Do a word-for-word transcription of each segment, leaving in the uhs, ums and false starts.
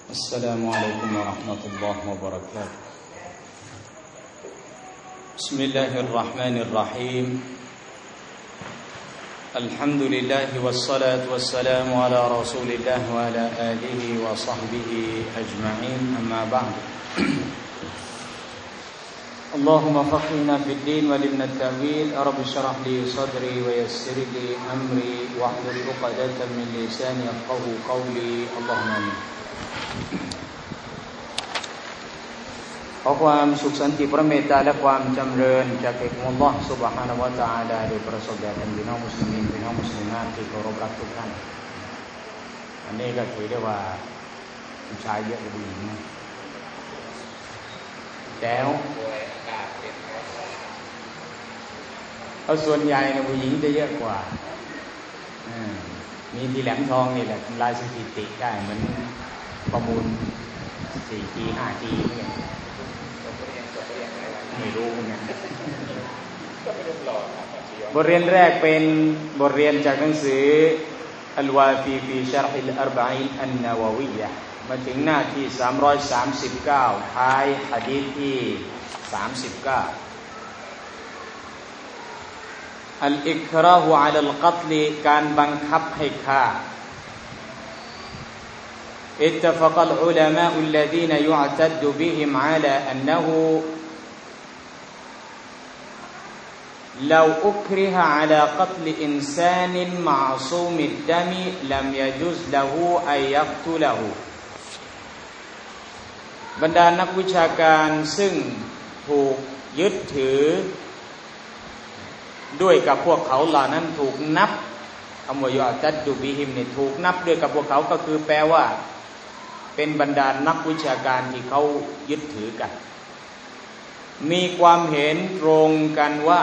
السلام عليكم ورحمة الله وبركاته بسم الله الرحمن الرحيم الحمد لله والصلاة والسلام على رسول الله وعلى آله وصحبه أجمعين أما بعد اللهم فقهنا في الدين وعلمنا التأويل رب اشرح لي صدري ويسر لي أمري واحلل عقدة من لساني يفقهوا قولي اللهم آمينขอความสุขสันติพระเมตตาและความจำเริญจากเอกอัลลอฮฺซุบฮานะฮูวะตะอาลาได้ประสบแด่ท่านพี่น้องมุสลิมพี่น้องมุสลิมที่เคารพรักทุกท่านอันนี้ก็ถือได้ว่าผู้ชายเยอะกว่าผู้หญิงนะแต่เอาส่วนใหญ่นะผู้หญิงจะเยอะกว่ามีที่แหลมทองนี่แหละทำลายสถิติได้เหมือนประมูล สี่จี ห้าจี เนี่ยไม่รู้เหมือนกันบทเรียนแรกเป็นบทเรียนจากหนังสืออัลวาฟีฟีชัรฮิลอัรบะอีนอันนะวะวียะห์มาถึงหน้าที่สามร้อยสามสิบเก้าท้ายหะดีษที่สามสิบเก้าอัลอิกราฮุอะลัลกัตลการบังคับให้ฆ่าاتفق العلماء الذين يعتد بهم على أنه لو أكره على قتل إنسان معصوم الدم لم يجوز له أن يقتله บรรดานักวิชาการซึ่งถูกยึดถือด้วยกับพวกเขาเหล่านั้นถูกนับคำว่ายอตัดดุบิฮิมเนี่ยถูกนับด้วยกับพวกเขาก็คือแปลว่าเป็นบรรดานักวิชาการที่เขายึดถือกันมีความเห็นตรงกันว่า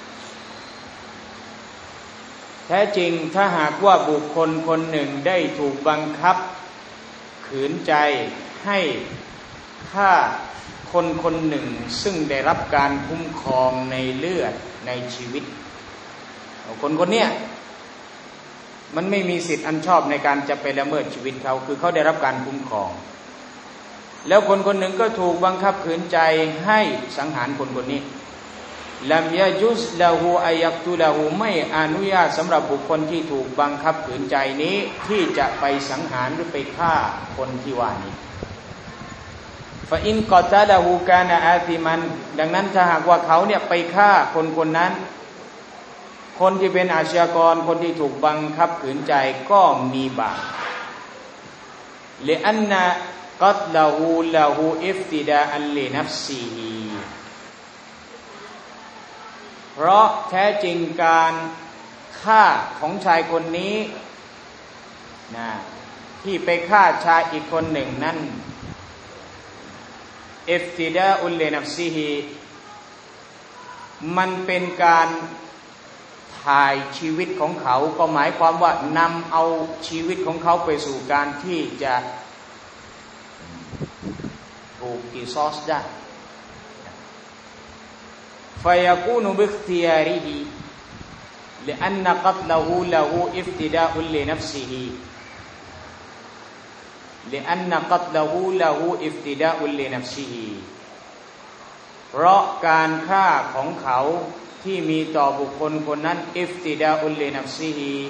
แท้จริงถ้าหากว่าบุคคลคนหนึ่งได้ถูกบังคับขืนใจให้ฆ่าคนคนหนึ่งซึ่งได้รับการคุ้มครองในเลือดในชีวิตคนคนเนี้ยมันไม่มีสิทธิ์อันชอบในการจะไปละเมิดชีวิตเขาคือเขาได้รับการคุ้มครองแล้วคนคนหนึ่งก็ถูกบังคับขืนใจให้สังหารคนคนนี้ลัมยะจุซละฮูอัยักตุละฮูไม่อนุญาตสำหรับบุคคลที่ถูกบังคับขืนใจนี้ที่จะไปสังหารหรือไปฆ่าคนที่ว่านี้ฟะอินกอตะละฮูกานะอาซิมันดังนั้นถ้าหากว่าเขาเนี่ยไปฆ่าคนคนนั้นคนที่เป็นอาชญากรคนที่ถูกบังคับขืนใจก็มีบาปลิอันนะกัตละฮูละฮูอิฟติดาอันลินัฟซีฮีเพราะแท้จริงการฆ่าของชายคนนี้นะที่ไปฆ่าชายอีกคนหนึ่งนั้นอิฟติดาอันลินัฟซีฮีมันเป็นการถ่ายชีวิตของเขาก็หมายความว่านำเอาชีวิตของเขาไปสู่การที่จะถูกกิซอสได้فيكون باختياره لأن قتله له افتداء لنفسه لأن قتله له افتداء لنفسه เพราะการฆ่าของเขาที่มีต่อบุคคลคนนั้นอิฟติดาอุลลินัฟซีฮี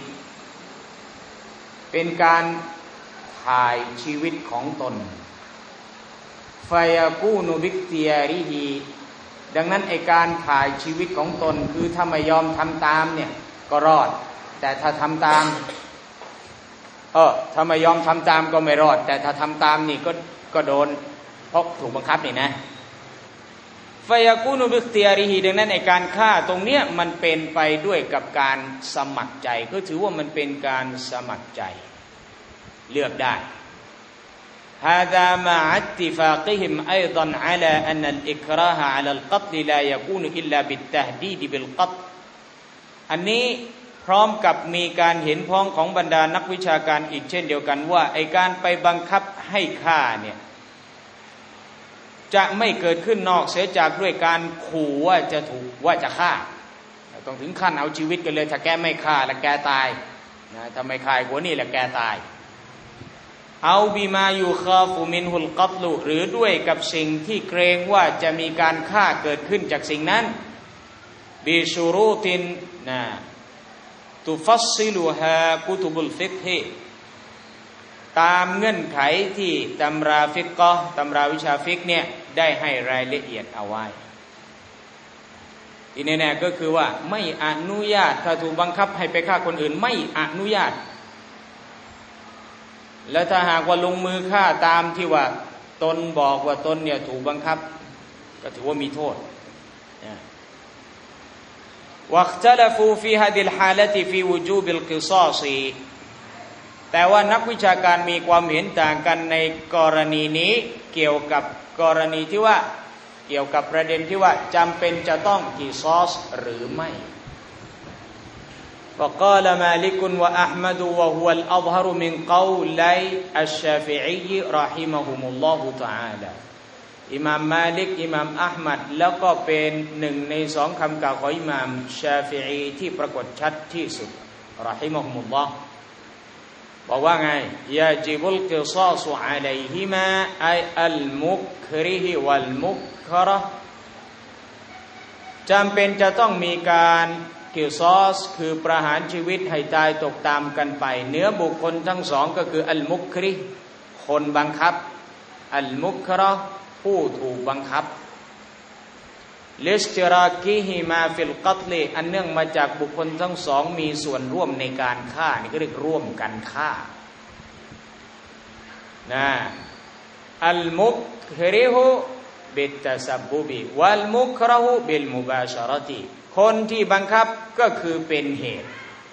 เป็นการถ่ายชีวิตของตนฟายากูนุบิกติยาริฮีดังนั้นไอการถ่ายชีวิตของตนคือถ้าไม่ยอมทำตามเนี่ยก็รอดแต่ถ้าทำตามเออถ้าไม่ยอมทำตามก็ไม่รอดแต่ถ้าทำตามนี่ก็ก็โดนเพราะถูกบังคับนี่นะฟายากูนุบิกติยาริฮีดังนั้นในการฆ่าตรงเนี้ยมันเป็นไปด้วยกับการสมัครใจก็ถือว่ามันเป็นการสมัครใจเลือกได้ هذا مع اتفاقهم أيضا على أن الإكراه على القتل لا يكون إلا بالتهديد بالقتل อันนี้พร้อมกับมีการเห็นพ้องของบรรดานักวิชาการอีกเช่นเดียวกันว่าไอการไปบังคับให้ฆ่าเนี่ยจะไม่เกิดขึ้นนอกเสียจากด้วยการขู่ว่าจะถูกว่าจะฆ่าต้องถึงขั้นเอาชีวิตกันเลยถ้าแกไม่ฆ่าแล้วแกตายนะถ้าไม่ฆ่าหัวนี่แหละแกตายเอาบิมายูคาฟุมินฮุลกัตลุหรือด้วยกับสิ่งที่เกรงว่าจะมีการฆ่าเกิดขึ้นจากสิ่งนั้นบิชูรูตินนะตุฟัสซิลุฮากุตุบุลฟิกฮิตามเงื่อนไขที่ตำราฟิกกะห์ตำราวิชาฟิกเนี่ยได้ให้รายละเอียดเอาไว้ที่แน่ๆก็คือว่าไม่อนุญาตถ้าถูกบังคับให้ไปฆ่าคนอื่นไม่อนุญาตแล้วถ้าหากว่าลงมือฆ่าตามที่ว่าตนบอกว่าตนเนี่ยถูกบังคับก็ถือว่ามีโทษวัคตะลฟูฟีฮาดิลฮาละติฟีวุจูบิลกิซาซีแต่ว่านักวิชาการมีความเห็นต่างกันในกรณีนี้เกี่ยวกับกรณีที่ว่าเกี่ยวกับประเด็นที่ว่าจำเป็นจะต้องกิซอสหรือไม่فقال مالك وأحمد وهو الأظهر من قولي الشافعي رحمهم الله تعالى อิหม่ามมาลิกอิหม่ามอะห์มัดแล้วก็เป็นหนึ่งในสองคำกล่าวของอิหม่ามชาฟิอีที่ปรากฏชัดที่สุดรอฮิมะฮุมุลลอฮ์บอกว่าไงยาจิบุลกิซาซุอะลัยฮิมาไออัลมุคริฮวัลมุคเราะห์จำเป็นจะต้องมีการกิซอสคือประหารชีวิตให้ตายตกตามกันไปเนื้อบุคคลทั้งสองก็คืออัลมุคริคนบังคับอัลมุคเราะห์ผู้ถูกบังคับลิสติรากิฮิมาฟิลกัตลิอันเนื่องมาจากบุคคลทั้งสองมีส่วนร่วมในการฆ่านี่ก็เรียกร่วมกันฆ่านะอัลมุคริฮุบิตตะซับบุบิวัลมุคเราะห์บิลมุบาชะเราะติคนที่บังคับก็คือเป็นเหตุ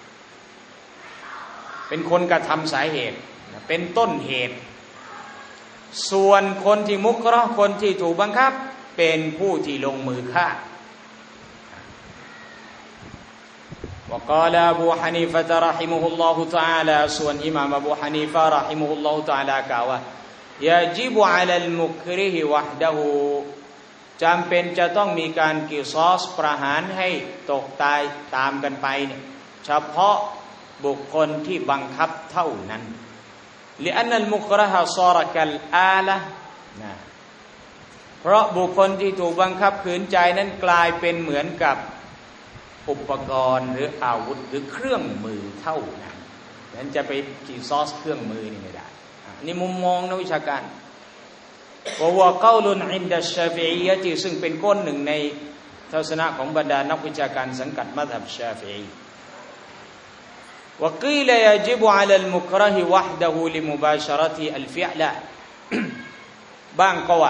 เป็นคนกระทำสาเหตุเป็นต้นเหตุส่วนคนที่มุคเราะห์คนที่ถูกบังคับเป็นผู้ที่ลงมือฆ่าวะกาลาอบูฮานีฟะตะรอฮิมุฮุลลอฮุตะอาลาส่วนอิหม่ามอบูฮานีฟะรอฮิมุฮุลลอฮุตะอาลากล่าวว่ายะญิบุอะลัลมุคริฮิวะฮดะฮูจำเป็นจะต้องมีการกิซอสประหารให้ตกตายตามกันไปเนี่ยเฉพาะบุคคลที่บังคับเท่านั้นลิอันนัลมุคเราะฮะซาระกัลอาละนะเพราะบุคคลที่ถูกบังคับขืนใจนั้นกลายเป็นเหมือนกับอุปกรณ์หรืออาวุธหรือเครื่องมือเท่านั้นนั้นจะไปกิซอสเครื่องมือนี่ไม่ได้นี่มุมมองนักวิชาการว่าว่าเก้าลุนอินดัชชาฟิอียะที่ซึ่งเป็นก้นหนึ่งในทัศนะของบรรดานักวิชาการสังกัดมัซฮับชาฟิอีวะกีลยะญิบุอะลัลมุคเราะฮิวะฮดะฮูลิมุบาชะเราะติอัลฟิอละบ้างก็ว่า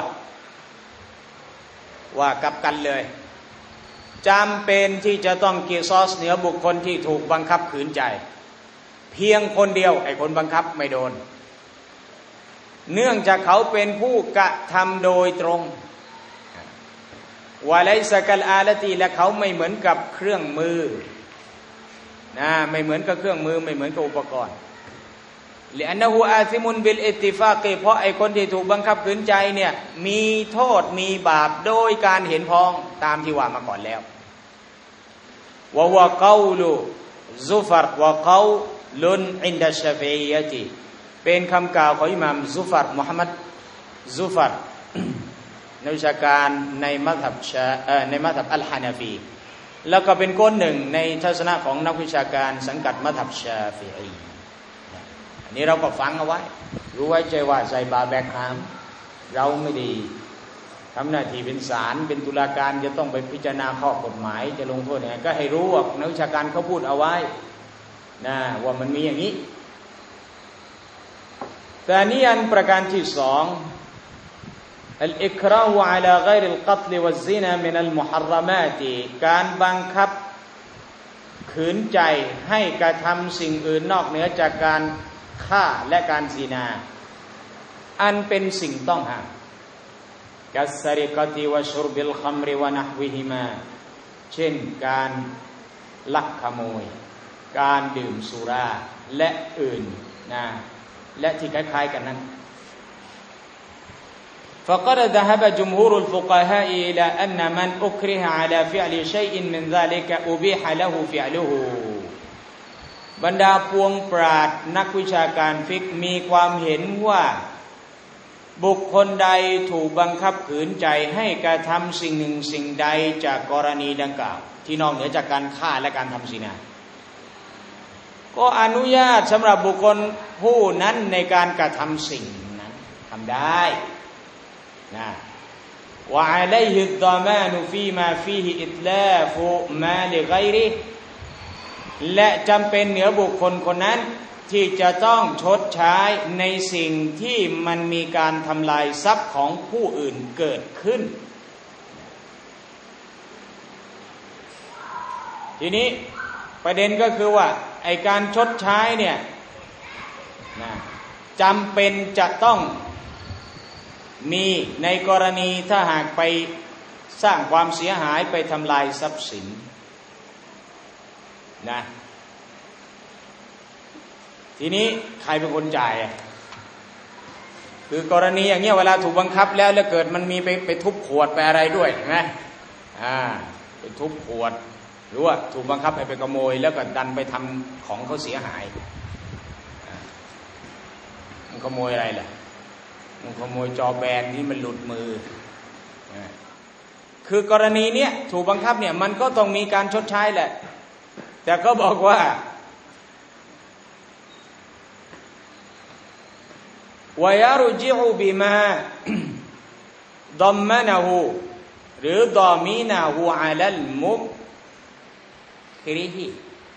ว่ากับกันเลยจำเป็นที่จะต้องกิซอสเหนือบุคคลที่ถูกบังคับขืนใจเพียงคนเดียวไอ้คนบังคับไม่โดนเนื่องจากเขาเป็นผู้กระทำโดยตรงวะไลซะกัลอาละตีและเขาไม่เหมือนกับเครื่องมือนะไม่เหมือนกับเครื่องมือไม่เหมือนกับอุปกรณ์ลิอันนะฮูอาซิมุนบิลอิตติฟากีเพราะไอ้คนที่ถูกบังคับขืนใจเนี่ยมีโทษมีบาปโดยการเห็นพ้องตามที่ว่ามาก่อนแล้ววะวะกอลุซุฟัรวะกอลุนอินดัชชาฟิอียะติเป็นคำกล่าวของอิหม่ามซุฟัรมุฮัมมัดซุฟัรนักวิชาการในมัซฮับชาเอ่อในมัซฮับอัลฮานาฟีแล้วก็เป็นก้นหนึ่งในทัศนะของนักวิชาการสังกัดมัซฮับชาฟิอีอันนี้เราก็ฟังเอาไว้รู้ไว้ใจว่าใส่บาแบกฮามเราไม่ดีทำหน้าที่เป็นศาลเป็นตุลาการจะต้องไปพิจารณาข้อกฎหมายจะลงโทษยังไงก็ให้รู้ว่านักวิชาการเขาพูดเอาไว้นะว่ามันมีอย่างนี้แต่นี่อันประการที่สองอัลอิกราฮุอะลาฆอยริลกัตลวัซซินามินัลมุฮัรรอมาติการบังคับขืนใจให้กระทำสิ่งอื่นนอกเหนือจากการฆ่าและการซินาอันเป็นสิ่งต้องห้ามกัสซริกะติวะชุรบิลคัมริวะนะฮวิฮิมาเช่นการลักขโมยการดื่มสุราและอื่นนะและที่คล้ายๆกันนั้น فقد ذهب جمهور الفقهاء إلى أن من أكره على فعل شيء من ذلك أبيح له فعله บรรดาพวงปราชญ์นักวิชาการฟิกห์มีความเห็นว่าบุคคลใดถูกบังคับขืนใจให้กระทำสิ่งหนึ่งสิ่งใดจากกรณีดังกล่าวที่นอกเหนือจากการฆ่าและการทำซินาก็อนุญาตสำหรับบุคคลผู้นั้นในการกระทำสิ่งนั้นทำได้นะวะอะลัยฮิฎฎอมานุฟีมาฟีฮิอิตลาฟุมาลิฆอยริและจำเป็นเหนือบุคคลคนนั้นที่จะต้องชดใช้ในสิ่งที่มันมีการทำลายทรัพย์ของผู้อื่นเกิดขึ้นทีนี้ประเด็นก็คือว่าไอการชดใช้เนี่ยนะจำเป็นจะต้องมีในกรณีถ้าหากไปสร้างความเสียหายไปทำลายทรัพย์สินนะทีนี้ใครเป็นคนจ่ายอ่ะคือกรณีอย่างเงี้ยเวลาถูกบังคับแล้วแล้วเกิดมันมีไปไปทุบขวดไปอะไรด้วยใช่ไหมอ่าไปทุบขวดหรือว่าถูกบังคับให้ไปขโมยแล้วก็ดันไปทำของเขาเสียหายมันขโมยอะไรล่ะมันขโมยจอแบนที่มันหลุดมือคือกรณีเนี้ยถูกบังคับเนี่ยมันก็ต้องมีการชดใช้แหละแต่ก็บอกว่าวายารุจิอุบิมาดอมมะนะฮูหรือดอมีนะฮูอะลัลมุกคิริฮิ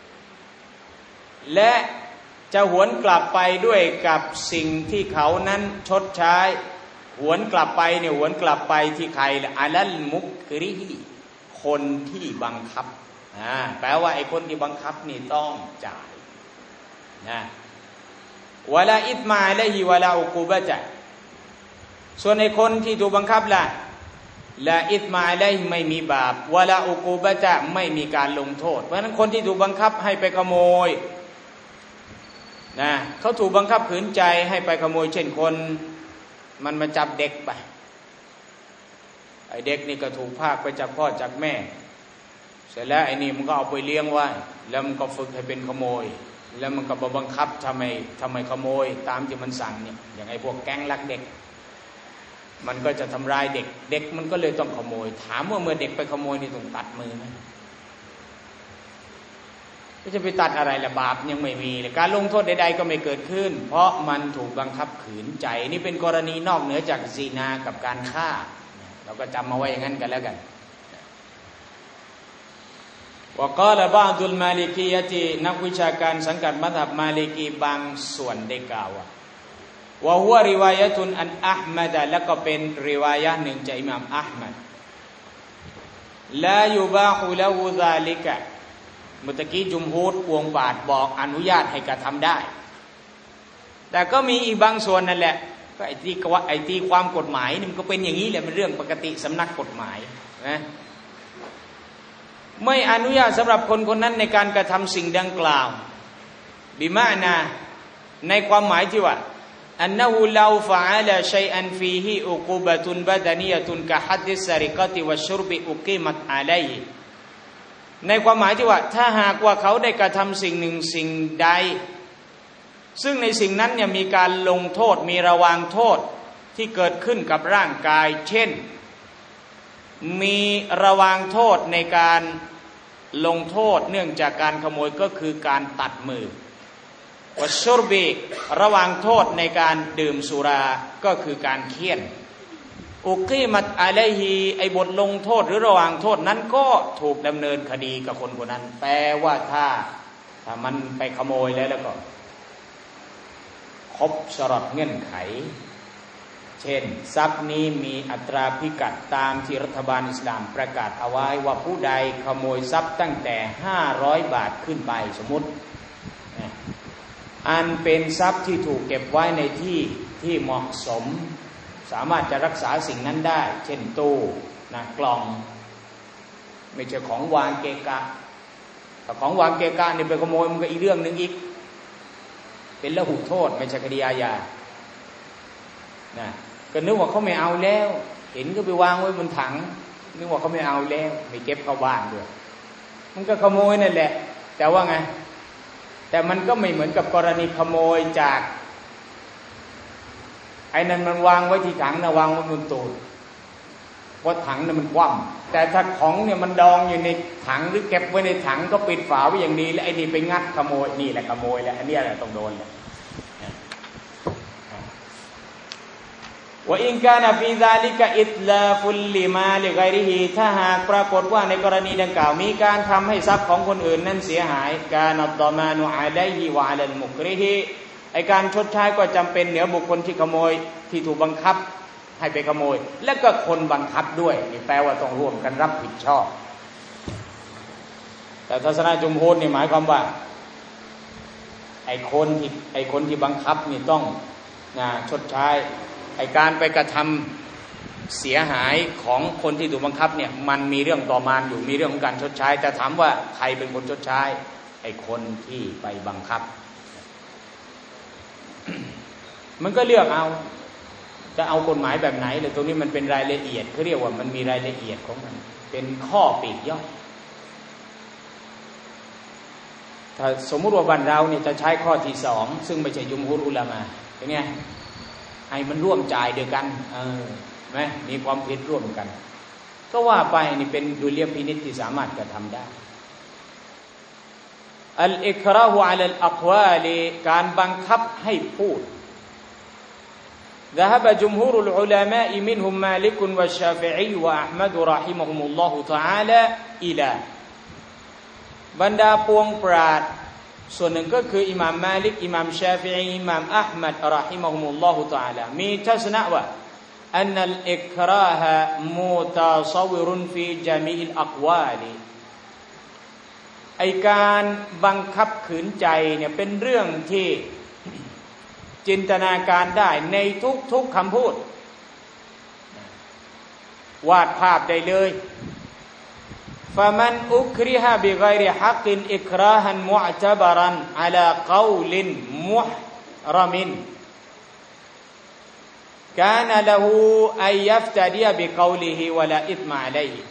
และจะหวนกลับไปด้วยกับสิ่งที่เขานั้นชดใช้หวนกลับไปเนี่ยหวนกลับไปที่ใครอะลัลมุกคิริฮิคนที่บังคับอ่าแปลว่าไอ้คนที่บังคับนี่ต้องจ่ายนะวะลาอิธมาอะลัยฮิวะลาอุกูบะตะส่วนไอ้คนที่ถูกบังคับล่ะลาอิธมาอะลัยฮิไม่มีบาปวะลาอุกูบะตะไม่มีการลงโทษเพราะฉะนั้นคนที่ถูกบังคับให้ไปขโมยนะเขาถูกบังคับขืนใจให้ไปขโมยเช่นคนมันมาจับเด็กไปไอ้เด็กนี่ก็ถูกพากไปจากพ่อจากแม่เสร็จแล้วไอ้นี่มันก็เอาไปเลี้ยงไว้แล้วมันก็ฝึกให้เป็นขโมยแล้วมันก็บังคับทำไมทำไมขโมยตามที่มันสั่งเนี่ยอย่างไอ้พวกแก๊งลักเด็กมันก็จะทำร้ายเด็กเด็กมันก็เลยต้องขโมยถามว่าเมื่อเด็กไปขโมยนี่ต้องตัดมือไหมก็จะไปตัดอะไรละบาปยังไม่มีเลยการลงโทษใดๆก็ไม่เกิดขึ้นเพราะมันถูกบังคับขืนใจนี่เป็นกรณีนอกเหนือจากซีนากับการฆ่าเราก็จำมาไว้อย่างนั้นกันแล้วกันวกาลบาดุลมาลิกียะตินักวิชาการสังกัดมัซฮับมาลิกีบางส่วนได้กล่าวว่าวะฮุวะริวายะตุนอันอะห์มัดและก็เป็นริวายะห์หนึ่งจากอิหม่ามอะห์มัดลายุบาฮุละฮูซาลิกะเมื่อกี้จุมฮูรพวงบาทบอกอนุญาตให้กระทำได้แต่ก็มีอีกบางส่วนนั่นแหละก็ไอ้ที่ว่าไอ้ที่ความกฎหมายนี่มันก็เป็นอย่างนี้แหละมันเรื่องปกติสำนักกฎหมายนะไม่อนุญาตสำหรับคนคนนั้นในการกระทำสิ่งดังกล่าวบิมานะในความหมายที่ว่าอันนะฮูลาฟะอะลาชัยอันฟีฮิอุกูบะตุนบะดานียะตุนกะฮัดดิสซาริกะติวัชชุรบิอุกีมัตอะลัยฮิในความหมายที่ว่าถ้าหากว่าเขาได้กระทำสิ่งหนึ่งสิ่งใดซึ่งในสิ่งนั้นเนี่ยมีการลงโทษมีระวางโทษที่เกิดขึ้นกับร่างกายเช่นมีระวางโทษในการลงโทษเนื่องจากการขโมยก็คือการตัดมือวัชชุรบีระวางโทษในการดื่มสุราก็คือการเฆี่ยนอุกีมัตอะลัยฮิไอบทลงโทษหรือระวางโทษนั้นก็ถูกดำเนินคดีกับคนคนนั้นแปลว่าถ้าถ้ามันไปขโมยแล้วแล้วก็ครบชรอตเงื่อนไขเช่นทรัพย์นี้มีอัตราพิกัดตามที่รัฐบาลอิสลามประกาศเอาไว้ว่าผู้ใดขโมยทรัพย์ตั้งแต่ห้าร้อยบาทขึ้นไปสมมุติอันเป็นทรัพย์ที่ถูกเก็บไว้ในที่ที่เหมาะสมสามารถจะรักษาสิ่งนั้นได้เช่นตู้นะกล่องไม่ใช่ของวางเกะกะแต่ของวางเกะกะนี่ไปขโมยมันก็อีกเรื่องนึงอีกเป็นละหุโทษไม่ใช่คดีอาญานะก็นึกว่าเขาไม่เอาแล้วเห็นก็ไปวางไว้บนถังนึกว่าเขาไม่เอาแล้วไม่เก็บเข้าบ้านด้วยมันก็ขโมยนั่นแหละแต่ว่าไงแต่มันก็ไม่เหมือนกับกรณีขโมยจากไอ้นั่นมันวางไว้ที่ถังนะวางไว้บนตู้เพราะถังเนี่ยมันคว่ำแต่ถ้าของเนี่ยมันดองอยู่ในถังหรือเก็บไว้ในถังก็ปิดฝาไว้อย่างดีแล้วไอ้นี่ไปงัดขโมยนี่แหละขโมยแล้วอันนี้แหละต้องโดนแหละว่าอินกานะฟีซาลิกะอิตลาฟุลลิมาลิกอยริฮีถ้าหากปรากฏว่าในกรณีดังกล่าวมีการทำให้ทรัพย์ของคนอื่นนั้นเสียหายกานัดดอมานุอะลัยฮิวะอะลัลมุกริฮีไอการชดใช้ก็จำเป็นเหนือบุคคลที่ขโมยที่ถูกบังคับให้ไปขโมยและก็คนบังคับด้วยนี่แปลว่าต้องร่วมกันรับผิดชอบแต่ทัศนะจุมฮูรนี่หมายความว่าไอคนที่ไอคนที่บังคับนี่ต้องนะชดใช้ไอการไปกระทำเสียหายของคนที่ถูกบังคับเนี่ยมันมีเรื่องต่อมานอยู่มีเรื่องของการชดใช้แต่ถามว่าใครเป็นคนชดใช้ไอคนที่ไปบังคับ มันก็เลือกเอาจะเอากฎหมายแบบไหนเลยตรงนี้มันเป็นรายละเอียดเขาเรียกว่ามันมีรายละเอียดของมันเป็นข้อปลีกย่อยถ้าสมมุติว่าบ้านเราเนี่ยจะใช้ข้อที่สองซึ่งไม่ใช่ยุมฮุรอุลามะเป็นไงให้มันร่วมจ่ายเดียวกันเออไหมมีความผิดร่วมกันก็ว่าไปนี่เป็นดุลยพินิจที่สามารถกระทำได้อัลอิกราฮุอะลัลอักวาลิการบังคับให้พูดذهب جمهور العلماء منهم مالك والشافعي وأحمد رحمهم الله تعالى إلى บรรดาปวงปราชญ์ส่วนหนึ่งก็คืออิหม่ามมาลิกอิหม่ามชาฟิอีอิหม่ามอะห์มัดรอฮิมะฮุมุลลอฮุตะอาลามีทัศนะว่าอันนัลอิกราฮะมุตาซอวิรุนฟีญะมีอิลอักวาลิไอการบังคับขืนใจเนี่ยเป็นเรื่องที่จินตนาการได้ในทุกๆคำพูดวาดภาพได้เลยฟะมันอุคริฮะบิฆอยริฮักกินอิกราฮันมุอ์ตะบะรันอะลากอลินมุห์รมินกานะละฮูอัยยัฟตะดีบิกอลิฮิวะลาอิธมะอะลัยฮิ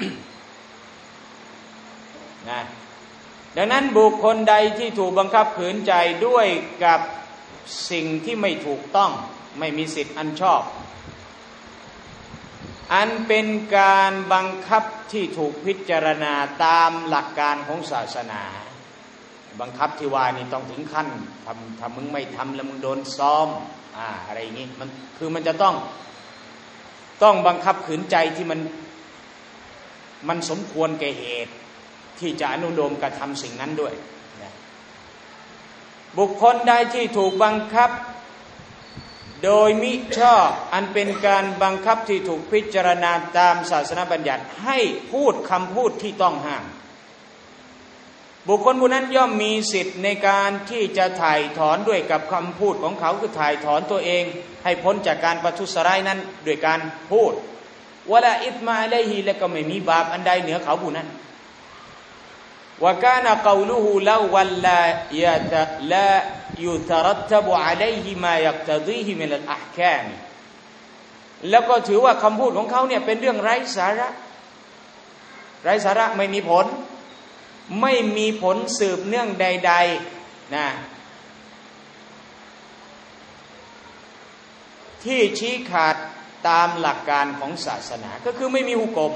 นะดังนั้นบุคคลใดที่ถูกบังคับขืนใจด้วยกับสิ่งที่ไม่ถูกต้องไม่มีสิทธิ์อันชอบอันเป็นการบังคับที่ถูกพิจารณาตามหลักการของศาสนาบังคับที่ว่านี่ต้องถึงขั้นทำถ้ามึงไม่ทำแล้วมึงโดนซ้อมอ่าอะไรอย่างงี้มันคือมันจะต้องต้องบังคับขืนใจที่มันมันสมควรแก่เหตุที่จะอนุโลมกระทำสิ่งนั้นด้วยบุคคลใดที่ถูกบังคับโดยมิชอบอันเป็นการบังคับที่ถูกพิจารณาตามศาสนาบัญญัติให้พูดคำพูดที่ต้องห้ามบุคคลผู้นั้นย่อมมีสิทธิ์ในการที่จะถ่ายถอนด้วยกับคำพูดของเขาคือถ่ายถอนตัวเองให้พ้นจากการประทุษร้ายนั้นด้วยการพูดวะลาอิธมะอะลัยฮิและก็ไม่มีบาปอันใดเหนือเขาผู้นั้นวะกานะกอลุฮูลาวัลลายะตะลายุตรัตตบอะลัยฮิมายักตะดีฮิมินัลอะห์กามแล้วก็ถือว่าคำพูดของเขาเนี่ยเป็นเรื่องไร้สาระไร้สาระไม่มีผลไม่มีผลสืบเนื่องใดๆนะที่ชี้ขาดตามหลักการของศาสนาก็คือไม่มีหุกม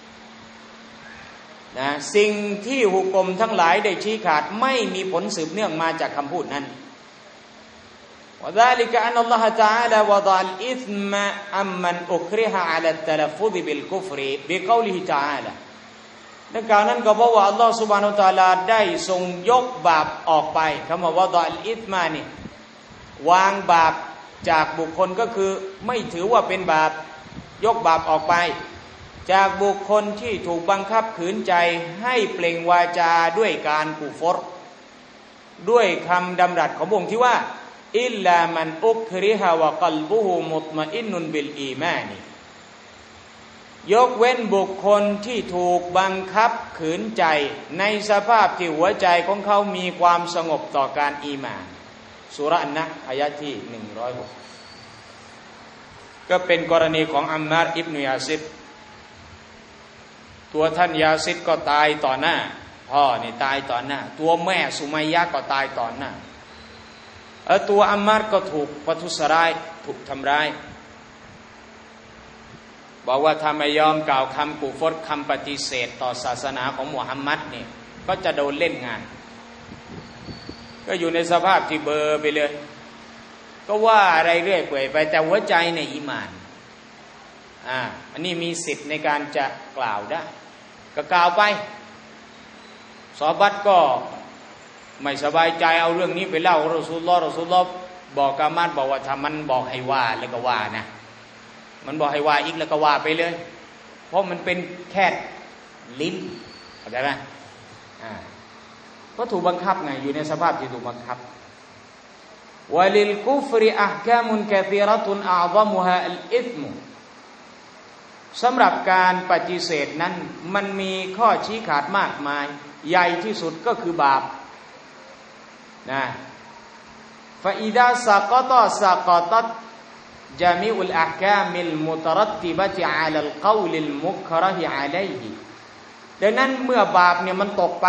นะสิ่งที่หุกมทั้งหลายได้ชี้ขาดไม่มีผลสืบเนื่องมาจากคำพูดนั้นวะซาลิกะอันนัลลอฮะตะอาลาวะฎออัลอิษมะอัมมันอุคริฮะอะลัตตะลัฟฟุซบิลกุฟริบิกอลิฮิตะอาลาดังกล่าวนั้นก็เพราะว่าอัลลอฮฺซุบฮานะฮูวะตะอาลาได้ทรงยกบาปออกไปคำว่าวะฎออัลอิษมะนี่วางบาปจากบุคคลก็คือไม่ถือว่าเป็นบาปยกบาปออกไปจากบุคคลที่ถูกบังคับขืนใจให้เปล่งวาจาด้วยการกุฟรด้วยคำดำรัสของพระองค์ที่ว่าอิลลามันอุคริฮะวะกัลบุฮุมุตมะอินนุนบิลอีมานียกเว้นบุคคลที่ถูกบังคับขืนใจในสภาพที่หัวใจของเขามีความสงบต่อการอีหม่านซูเราะห์อันนะห์อายะห์ที่หนึ่งร้อยหกก็เป็นกรณีของอัมมาร์อิบนุยาซิดตัวท่านยาซิดก็ตายต่อหน้าภพ่อเนี่ยตายต่อหน้าตัวแม่สุมัยยะก็ตายต่อหน้าเออตัวอัมมาร์ก็ถูกประทุษร้ายถูกทำร้ายบอกว่าถ้าไม่ยอมกล่าวคำกูฟรคำปฏิเสธต่อศาสนาของมุฮัมมัดเนี่ยก็จะโดนเล่นงานก็อยู่ในสภาพที่เบลอไปเลยก็ว่าอะไรเรื่อยเปื่อยไปแต่หัวใจในอีหม่านอ่าอันนี้มีสิทธิ์ในการจะกล่าวได้ก็กล่าวไปซอฮาบะห์ก็ไม่สบายใจเอาเรื่องนี้ไปเล่ารอซูลุลลอฮ์รอซูลุลลอฮ์บอกกามัดบอกว่าถ้ามันบอกให้ว่าแล้วก็ว่านะมันบอกให้ว่าอีกแล้วก็ว่าไปเลยเพราะมันเป็นแค่ลิ้นเข้าใจไหมอ่าก็ถูกบังคับไงอยู่ในสภาพที่ถูกบังคับวะลิลกุฟริอะห์กามุนกะซีเราะตุนอะอฎอมุฮาอัลอิษมุสำหรับการปฏิเสธนั้นมันมีข้อชี้ขาดมากมายใหญ่ที่สุดก็คือบาปนะฟะอิดาซะกะตะซะกะตัตจามิอุลอะห์กามิลมุตะรัตติบะติอะลัลกอลิลมุกเราะฮิอะลัยฮิดังนั้นเมื่อบาปเนี่ยมันตกไป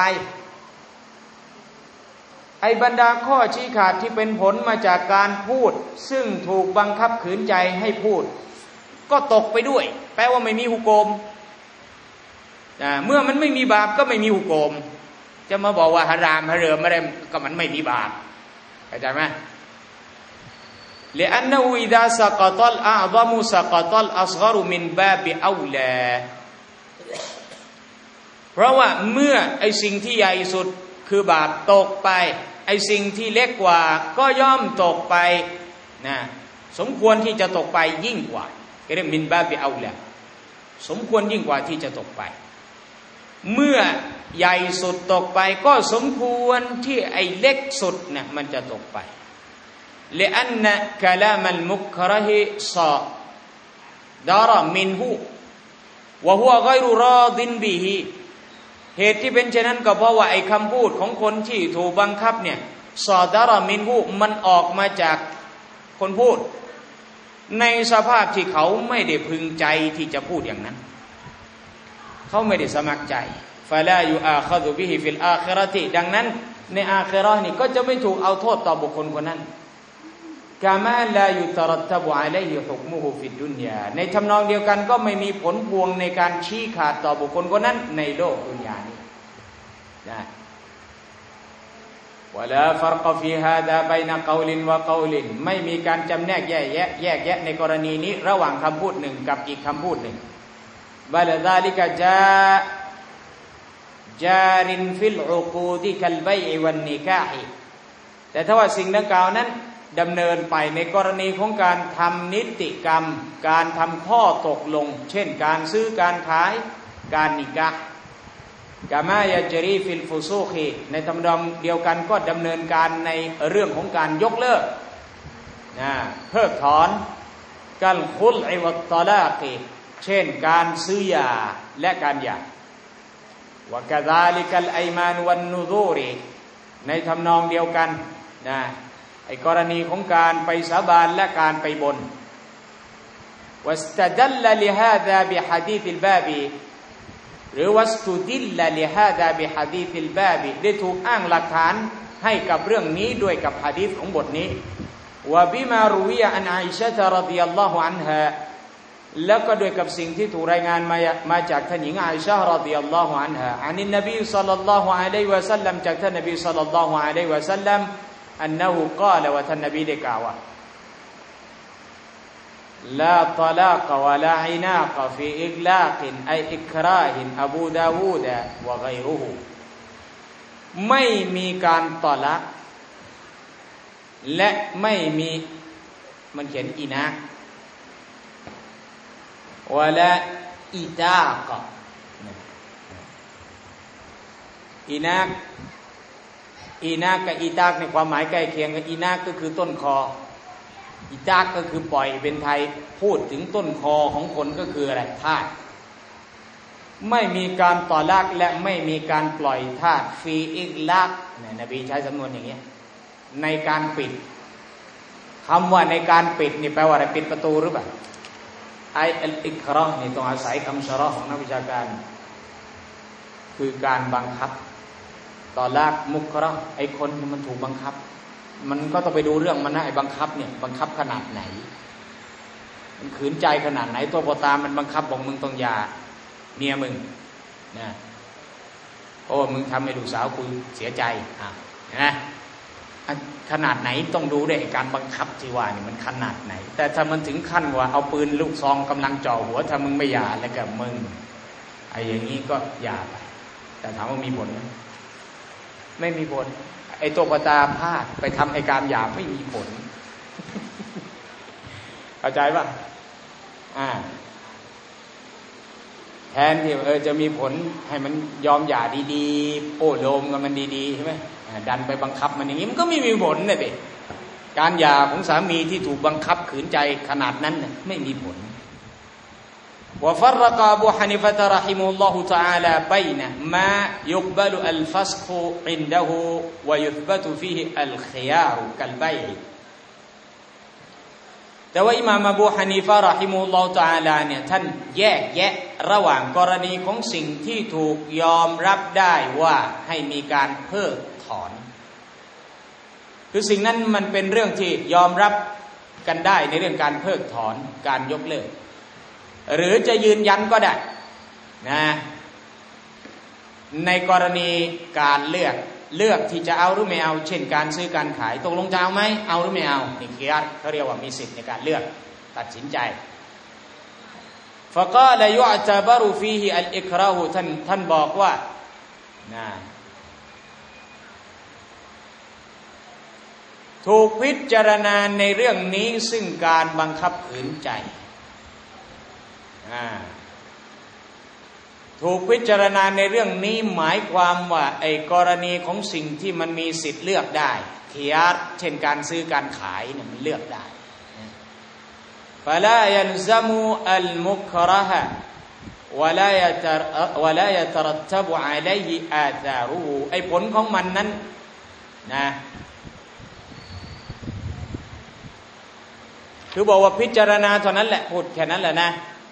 ไอ้บรรดาข้อชี้ขาดที่เป็นผลมาจากการพูดซึ่งถูกบังคับขืนใจให้พูดก็ตกไปด้วยแปลว่าไม่มีหุกมนะเมื่อมันไม่มีบาปก็ไม่มีหุกมจะมาบอกว่าฮารามฮะเริมอะไรก็มันไม่มีบาปเข้าใจไหมلأنه إذا سقط الأعظم سقط الأصغر من باب أولى เพราะว่าเมื่อไอ้สิ่งที่ใหญ่สุดคือบาปตกไปไอ้สิ่งที่เล็กกว่าก็ย่อมตกไปนะสมควรที่จะตกไปยิ่งกว่าเรียกมินบาบิเอาละสมควรยิ่งกว่าที่จะตกไปเมื่อใหญ่สุดตกไปก็สมควรที่ไอ้เล็กสุดเนี่ยมันจะตกไปلأن كلام المكره صادر منه وهو غير راض به เหตุที่เป็นเช่นนั้นก็เพราะว่าไอ้คำพูดของคนที่ถูกบังคับเนี่ยซอดารอมินหูมันออกมาจากคนพูดในสภาพที่เขาไม่ได้พึงใจที่จะพูดอย่างนั้นเขาไม่ได้สมัครใจฟะลายูอาคซุบิฮิฟิลอาคิเราะติดังนั้นในอาคิเราะห์นี่ก็จะไม่ถูกเอาโทษต่อบุคคลคนนั้นกามาลายุตรัตบุอะลัยฮิฮุกมุฮุฟิดดุนยาในทำนองเดียวกันก็ไม่มีผลพวงในการชี้ขาดต่อบุคคลคนนั้นในโลกดุนยานี้นะวะลาฟัรกฟีฮาดาบัยนะกอลินวะกอลินไม่มีการจำแนกแยกแยะแยกแยะในกรณีนี้ระหว่างคำพูดหนึ่งกับอีกคำพูดหนึ่งบะลซาลิกะจาจารินฟิลอุกูดิกัลบัยวัลนิกาฮิแต่ถ้าว่าสิ่งดังกล่าวนั้นดำเนินไปในกรณีของการทำนิติกรรมการทำข้อตกลงเช่นการซื้อการขายการนิกะห์กามายะจรีฟิลฟุซูคีในทำนองเดียวกันก็ดำเนินการในเรื่องของการยกเลิกนะเพิกถอนกัลคุลอิวัตตอลากีเช่นการซื้อหย่าและการหย่าวะกะซาลิกัลอัยมานวันนุซูรีในทำนองเดียวกันนะไอ้กรณีของการไปสาบานและการไปบนวัสตดัลลลิฮาซาบิหะดีษัลบาบิหรือวัสตุดิลลลิฮาซาบิหะดีษัลบาบิได้ถูกอ้างหลักฐานให้กับเรื่องนี้ด้วยกับหะดีษของบทนี้วะบิมารุวิยะอันอาอิชะฮ์รอฎิยัลลอฮุอันฮาแล้วก็ด้วยกับสิ่งที่ถูกรายงานมามาจากท่านหญิงอาอิชะฮ์รอฎิยัลลอฮุอันฮาอานินนบีศ็อลลัลลอฮุอะลัยฮิวะซัลลัมจากท่านนบีศ็อลลัลลอฮุอะลัยฮิวะซัลลัมอันนะฮูกาลว่าท่านนบีได้กล่าวว่าลาตลากวะลาอินากฟีอิกลากไออิกราฮินอบูดาวูดวะกัยรุฮูไม่มีการตอลักและไม่มีมันเขียนอินากวะลาอิตากอินากอีนากกับอีตากในความหมายใกล้เคียงกันอีนากก็คือต้นคออีตากก็คือปล่อยเป็นไทยพูดถึงต้นคอของคนก็คืออะไรทาสไม่มีการต่อลากและไม่มีการปล่อยทาสฟีอิกลักเนี่ยนบีใช้สำนวนอย่างเงี้ยในการปิดคำว่าในการปิดนี่แปลว่าอะไรปิดประตูหรือเปล่าไออัลอิกเราะห์นี่ต้องอาศัยคำชะเราะห์ของนักวิชาการคือการบังคับตอลักมุกเราะห์ไอ้คนมันถูกบังคับมันก็ต้องไปดูเรื่องมันนะไอ้บังคับเนี่ยบังคับขนาดไหนมันขืนใจขนาดไหนตัวโปตามมันบังคับบอกมึงต้องหย่าเมียมึงนะโอ้มึงทำให้ลูกสาวกูเสียใจอ่ะนะขนาดไหนต้องดูด้วยการบังคับที่ว่านี่มันขนาดไหนแต่ถ้ามันถึงขั้นว่าเอาปืนลูกซองกำลังจ่อหัวถ้ามึงไม่หย่าแล้วก็มึงไอ้อย่างนี้ก็หย่าไปแต่ถามว่ามีผลไหมไม่มีผลไอ้ตัวปตาพลาดไปทำไอ้การหย่าไม่มีผลเข้าใจป่ะอ่าแทนที่เออจะมีผลให้มันยอมหย่าดีๆโอ้โลมกันมันดีๆใช่ไหมดันไปบังคับมันอย่างนี้มันก็ไม่มีผลเลยดิการหย่าของสามีที่ถูกบังคับขืนใจขนาดนั้นเนี่ยไม่มีผลوفرق أبو حنيفة رحمه الله تعالى بين ما يقبل الفسخ عنده ويثبت فيه الخيار كالبيع แต่ว่าอิหม่ามอบูฮานีฟะห์เราะฮิมะฮุลลอฮุตะอาลาเนี่ยท่านแยกแยะระหว่างกรณีของสิ่งที่ถูกยอมรับได้ว่าให้มีการเพิกถอนคือสิ่งนั้นมันเป็นเรื่องที่ยอมรับกันได้ในเรื่องการเพิกถอนการยกเลิกหรือจะยืนยันก็ได้นะในกรณีการเลือกเลือกที่จะเอาหรือไม่เอาเช่นการซื้อการขายตกลงจะเอาไหมเอาหรือไม่เอานี่คิยาร์เขาเรียกว่ามีสิทธิ์ในการเลือกตัดสินใจฟะกาลยุอตะบะรุฟีฮิอัลอิกราฮท่านท่านบอกว่านะถูกพิจารณาในเรื่องนี้ซึ่งการบังคับขืนใจถูกพิจารณาในเรื่องนี้หมายความว่าไอ้กรณีของสิ่งที่มันมีสิทธิ์เลือกได้คิยาร์เช่นการซื้อการขายเนี่ยมันเลือกได้ฟะลายัลซัมุอัลมุกเราะฮะวะลายะตะวะลายะตะรัตตะบุอะลัยฮิอาซารุฮูไอ้ผลของมันนั้นนะคือบอกว่าพิจารณาเท่านั้นแหละพูดแค่นั้นแหละนะ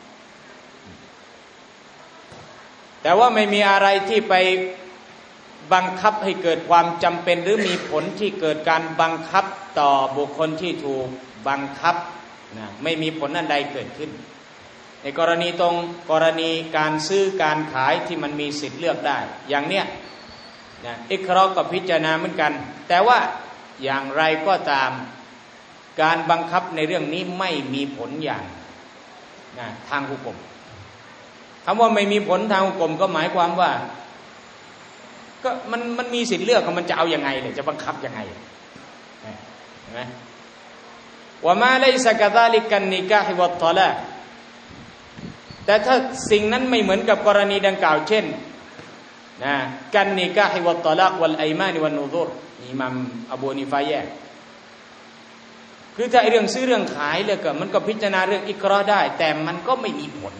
แต่ว่าไม่มีอะไรที่ไปบังคับให้เกิดความจำเป็นหรือมีผลที่เกิดการบังคับต่อบุคคลที่ถูกบังคับนะไม่มีผลอันใดเกิดขึ้นในกรณีตรงกรณีการซื้อการขายที่มันมีสิทธิ์เลือกได้อย่างเนี้ยนะอิกเราะห์ก็พิจารณาเหมือนกันแต่ว่าอย่างไรก็ตามการบังคับในเรื่องนี้ไม่มีผลอย่างนะทางหุกมคำว่าไม่มีผลทางหุกมก็หมายความว่าก็มันมันมีสิทธิ์เลือกมันจะเอายังไงเลยจะบังคับยังไงเห็นไหมว่ามาไลซะกะซาลิกันนิกาฮ์วัตตอลาก์แต่ถ้าสิ่งนั้นไม่เหมือนกับกรณีดังกล่าวเช่นนะกันนิกาฮ์วัตตอลาก์วัลไอยมานวัลนูซุรอิหม่ามอบูฮานีฟะห์แยกคือถ้าเรื่องซื้อเรื่องขายเลยก็มันก็พิจารณาเรื่องอิกเราะห์ได้แต่มันก็ไม่มีผล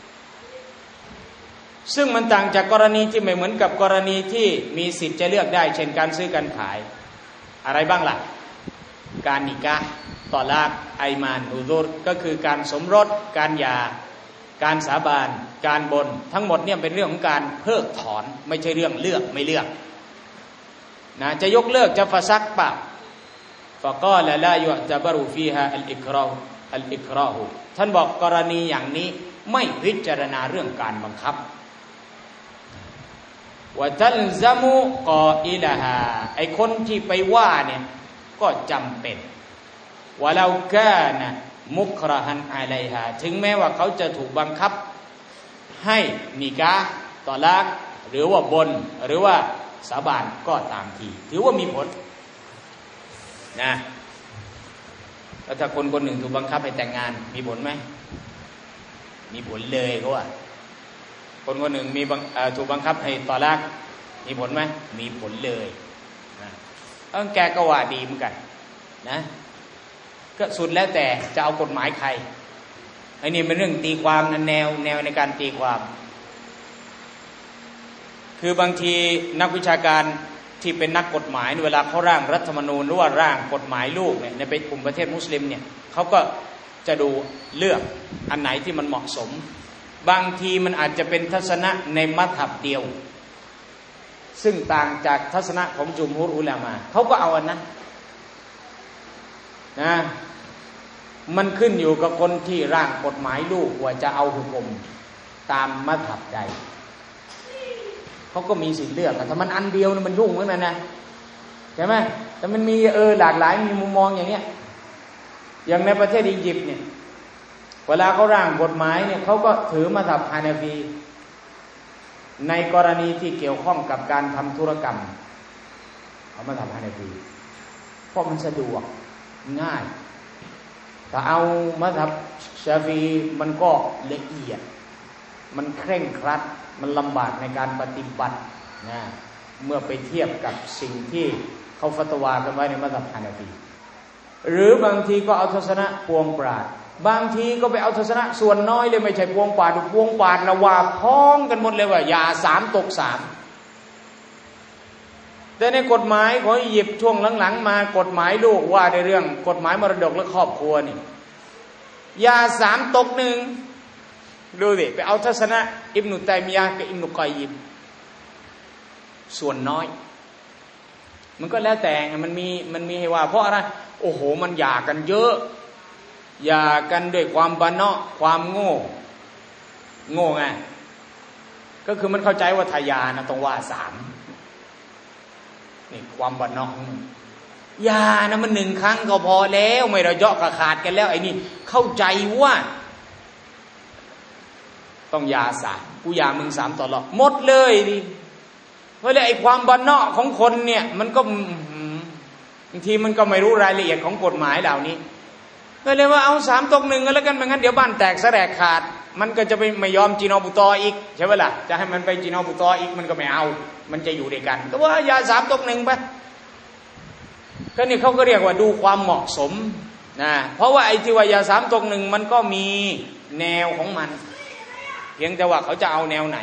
ซึ่งมันต่างจากกรณีที่ไม่เหมือนกับกรณีที่มีสิทธิ์จะเลือกได้เช่นการซื้อการขายอะไรบ้างล่ะการนิกะห์ตอลากไอมานนูซุรก็คือการสมรสการหย่าการสาบานการบนทั้งหมดเนี่ยเป็นเรื่องของการเพิกถอนไม่ใช่เรื่องเลือกไม่เลือกนะจะยกเลิกจะฟะซักเปล่าฟะกาลลายุอตะบะรุฟีฮาอัลอิกราฮ์อัลอิกราฮ์ท่านบอกกรณีอย่างนี้ไม่พิจารณาเรื่องการบังคับวะตัลซะมุกออิลฮาไอ้คนที่ไปว่าเนี่ยก็จำเป็นวะลาคานะมุกเราะฮันอะลัยฮาถึงแม้ว่าเขาจะถูกบังคับให้นิกะห์ตอลากหรือว่าบนหรือว่าสาบานก็ตามทีถือว่ามีผลนะแล้วถ้าคนคนหนึ่งถูกบังคับให้แต่งงานมีผลไหมมีผลเลยเขาว่าคนคนหนึ่งมีถูกบังคับให้ตอลากมีผลไหมมีผลเลยนะเออแกก็ว่าดีเหมือนกันนะก็สุดแล้วแต่จะเอากฎหมายใครไอ้นี่เป็นเรื่องตีความนะแนวแนวในการตีความคือบางทีนักวิชาการที่เป็นนักกฎหมายเวลาเขาร่างรัฐธรรมนูญหรือว่าร่างกฎหมายลูกเนี่ยในกลุ่มประเทศมุสลิมเนี่ยเขาก็จะดูเลือกอันไหนที่มันเหมาะสมบางทีมันอาจจะเป็นทัศนะในมัธฮับเดียวซึ่งต่างจากทัศนะของจุมฮุรอุลามะเขาก็เอาอันนั้นนะมันขึ้นอยู่กับคนที่ร่างกฎหมายลูกว่าจะเอาหุกมตามมัธยับใดเขาก็มีสิทธิ์เลือกแต่มันอันเดียวมันยุ่งเหมือนกันนะใช่ไหมแต่มันมีเออหลากหลายมีมุมมองอย่างเนี้ยอย่างในประเทศอียิปต์เนี่ยเวลาเขาร่างกฎหมายเนี่ยเขาก็ถือมัธยับฮานาฟีในกรณีที่เกี่ยวข้องกับการทำธุรกรรมเขามัธยับฮานาฟีเพราะมันสะดวกง่ายแต่เอามัธยับชาฟีมันก็ละเอียดมันเคร่งครัดมันลำบากในการปฏิบัตินะเมื่อไปเทียบกับสิ่งที่เขาฟัตวากันไว้ในมัธยับฮานาฟีหรือบางทีก็เอาทัศนะพวงปราดบางทีก็ไปเอาทัศนะส่วนน้อยเลยไม่ใช่พวงปราดพวงปราดละว่าพ้องกันหมดเลยว่าอย่าสามตกสามแต่ในกฎหมายของอียิปต์ช่วงหลังๆมากฎหมายลูกว่าในเรื่องกฎหมายมรดกและครอบครัวนี่อย่าสามตกหนึ่งดูดิไปเอาทัศนะอิบนุตัยมียะห์กับอิบนุกอยยิมส่วนน้อยมันก็แล้วแต่มันมีมันมีให้ว่าเพราะอะไรโอ้โหมันหย่ากันเยอะหย่ากันด้วยความบะเนาะความโง่โง่ไงก็คือมันเข้าใจว่าทายานะต้องว่าสามนี่ความบะเนาะหย่านะมันหนึ่งครั้งก็พอแล้วไม่เราเยาะกระขาดกันแล้วไอ้นี่เข้าใจว่าต้องหย่าสามกูหย่ามึงสามตลอดหมดเลยดิเพราะไอ้ความบะเนาะของคนเนี่ยมันก็บางทีมันก็ไม่รู้รายละเอียดของกฎหมายเหล่านี้ก็เลยว่าเอาสามตกหนึ่งก็แล้วกันไม่งั้นเดี๋ยวบ้านแตกแสลกขาดมันก็จะไปไม่ยอมจีนอบุตออีกใช่ไหมล่ะจะให้มันไปจีนอบุตออีกมันก็ไม่เอามันจะอยู่ด้วยกันก็ว่าอย่าสามตกหนึ่งไปก็นี่เขาก็เรียกว่าดูความเหมาะสมนะเพราะว่าไอ้ที่ว่าอย่าสามตกหนึ่งมันก็มีแนวของมันเพียงแต่ว่าเขาจะเอาแนวไหน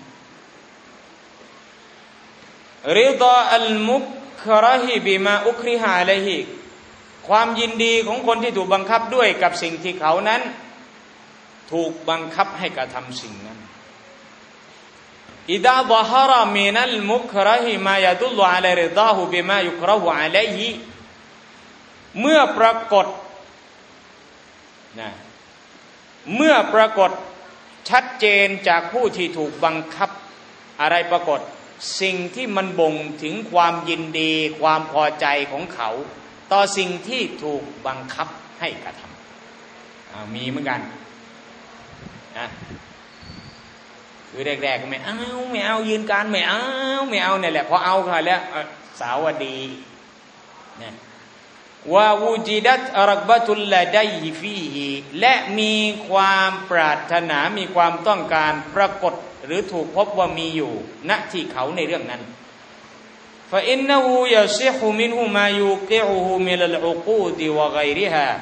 ริฎาอัลมุกเราะฮิบิมาอุคริฮะอะลัยฮิความยินดีของคนที่ถูกบังคับด้วยกับสิ่งที่เขานั้นถูกบังคับให้กระทำสิ่งนั้นอิดะฎะฮะรมินัลมุกเราะฮิมายะดุลลุอะลัยริฎาฮุบิมายุกเราะฮุอะลัยฮิเมื่อปรากฏนะเมื่อปรากฏชัดเจนจากผู้ที่ถูกบังคับอะไรปรากฏสิ่งที่มันบ่งถึงความยินดีความพอใจของเขาต่อสิ่งที่ถูกบังคับให้กระทำมีเหมือนกันนะคือแรกๆก็ไม่เอาไม่เอายืนการไม่เอาไม่เอาเนี่ยแหละพอเอาค่ะแล้วสาวดีนะว่าวูจิดัตรักบะตุลละดัยฮิฟีฮิและมีความปรารถนามีความต้องการปรากฏหรือถูกพบว่ามีอยู่ณที่เขาในเรื่องนั้นฟะอินนะฮูยะซิฮุมินฮุมายูกิอุฮุมินัลอุกูดวะฆอยริฮา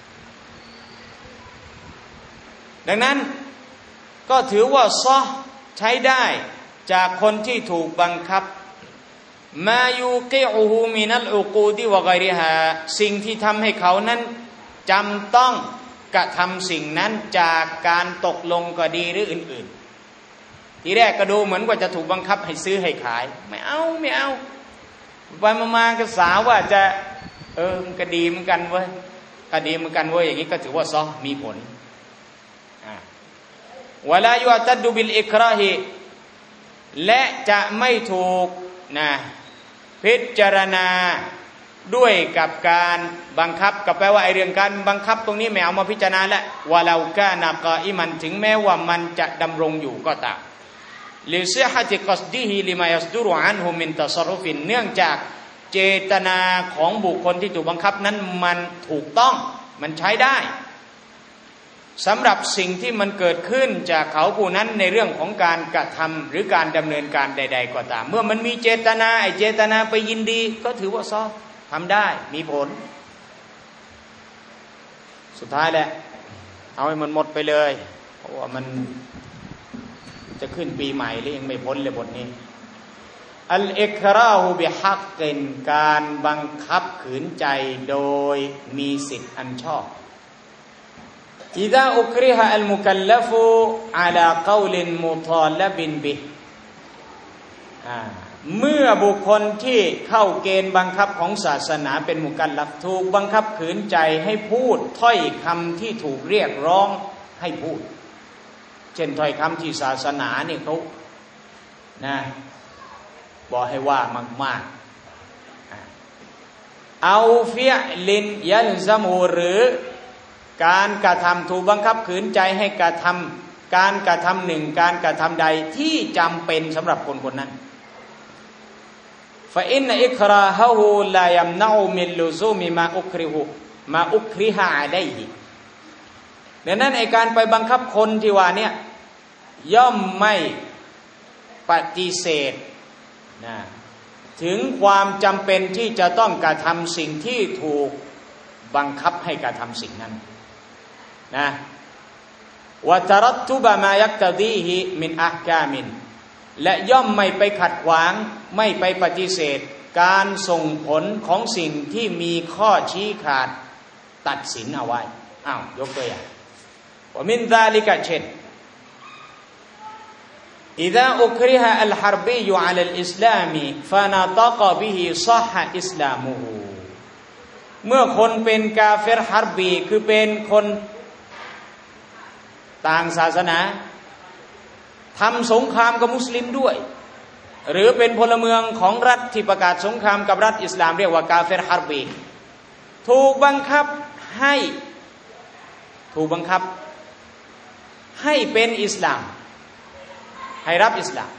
ดังนั้นก็ถือว่าซอใช้ได้จากคนที่ถูกบังคับมายูกิอุฮุมินัลอุกูดวะฆอยริฮาสิ่งที่ทำให้เขานั้นจำต้องกระทำสิ่งนั้นจากการตกลงก็ดีหรืออื่นๆทีแรกก็ดูเหมือนว่าจะถูกบังคับให้ซื้อให้ขายไม่เอาไม่เอาไปมาๆก็สาวว่าจะเออมันก็ดีเหมือนกันเว้ยก็ดีเหมือนกันเว้ยอย่างนี้ก็ถือว่าซอมีผลอ่าวะลายุตัดดุบิลอิกราฮิและจะไม่ถูกนะพิจารณาด้วยกับการบังคับกับแปลว่าไอเรื่องการบังคับตรงนี้ไม่เอามาพิจารณาแล้ววะลาอกานะกออิมันถึงแม้ว่ามันจะดำรงอยู่ก็ตามลิซิฮะติกัสดีฮิลิมายัสดุรุอันฮุมินตัศรุฟินเนื่องจากเจตนาของบุคคลที่ถูกบังคับนั้นมันถูกต้องมันใช้ได้สำหรับสิ่งที่มันเกิดขึ้นจากเขาผู้นั้นในเรื่องของการกระทำหรือการดำเนินการใดๆก็ตามเมื่อมันมีเจตนาไอเจตนาไปยินดีก็ถือว่าซอทำได้มีผลสุดท้ายแหละเอาให้มันหมดไปเลยเพราะว่ามันจะขึ้นปีใหม่แล้วยังไม่พ้นเลยบทนี้อัลอิกราฮุบิฮักกินการบังคับขืนใจโดยมีสิทธิ์อันชอบอิดะอุกริฮะอัลมุกัลลัฟุอะลากอลินมุฏอลับินบิฮเมื่อบุคคลที่เข้าเกณฑ์บังคับของศาสนาเป็นมุกัลลัฟถูกบังคับขืนใจให้พูดถ้อยคำที่ถูกเรียกร้องให้พูดเช่นถ้อยคำที่ศาสนาเนี่ยเขานะบอกให้ว่ามากๆเอาฟิอลินยัลซะมูหรือการกระทำถูกบังคับขืนใจให้กระทำการกระทำหนึ่งการกระทำใดที่จำเป็นสำหรับคนคนนั้นฟะอินอิกราฮะฮูลายัมนะอูมินลุซูมิมาอุคริฮุมาอุคริฮะอะลัยฮิดังนั้นไอ้การไปบังคับคนที่ว่าเนี่ยย่อมไม่ปฏิเสธนะถึงความจำเป็นที่จะต้องกระทำสิ่งที่ถูกบังคับให้กระทำสิ่งนั้นนะวะตะรัตตุบะมายักตะดีฮิมินอะห์กามินและย่อมไม่ไปขัดขวางไม่ไปปฏิเสธการส่งผลของสิ่งที่มีข้อชี้ขาดตัดสินเอาไว้อ้าวยกตัวอย่างว่ามินซาลิกะเช่นإذا أكره الحربي على الإسلام فنطق به صح إسلامه เมื่อคนเป็นกาเฟรฮาร์บีคือเป็นคนต่างศาสนาทำสงครามกับมุสลิมด้วยหรือเป็นพลเมืองของรัฐที่ประกาศสงครามกับรัฐอิสลามเรียกว่ากาเฟรฮาร์บีถูกบังคับให้ถูกบังคับให้เป็นอิสลามให้รับอิสลาม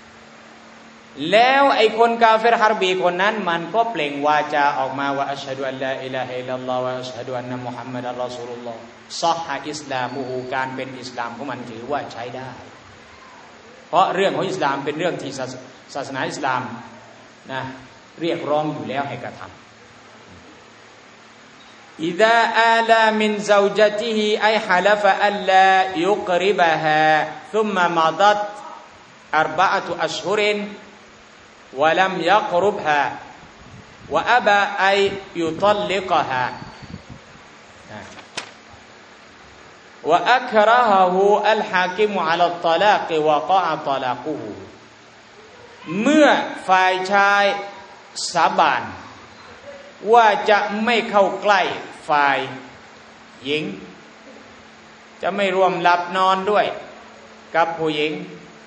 แล้วไอ้คนกาเฟรฮาร์บีคนนั้นมันก็เปล่งวาจาออกมาว่าอัชฮะดุอัลลาอิลาฮะอิลลัลลอฮ์วะอัชฮะดุอันนะมุฮัมมัดอัรรอซูลุลลอฮ์ซอฮะอิสลามุฮูการเป็นอิสลามของมันถือว่าใช้ได้เพราะเรื่องของอิสลามเป็นเรื่องที่ศาสนาอิสลามนะเรียกร้องอยู่แล้วให้กระทำอิซาอาลามินซาวญะติฮิไอฮะลฟะอัลลายุกริบะฮาซุมมะมะดัตอัรบะอะตุอัชฮุรินวะลัมยักรุบฮาวะอะบะอัยยุตัลลิกฮาวะอักเราะฮุอัลฮากิมอะลัตตอลากวะกะอะตอลากุฮุเมื่อฝ่ายชายสาบานว่าจะไม่เข้าใกล้ฝ่ายหญิงจะไม่ร่วมหลับนอนด้วยกับผู้หญิง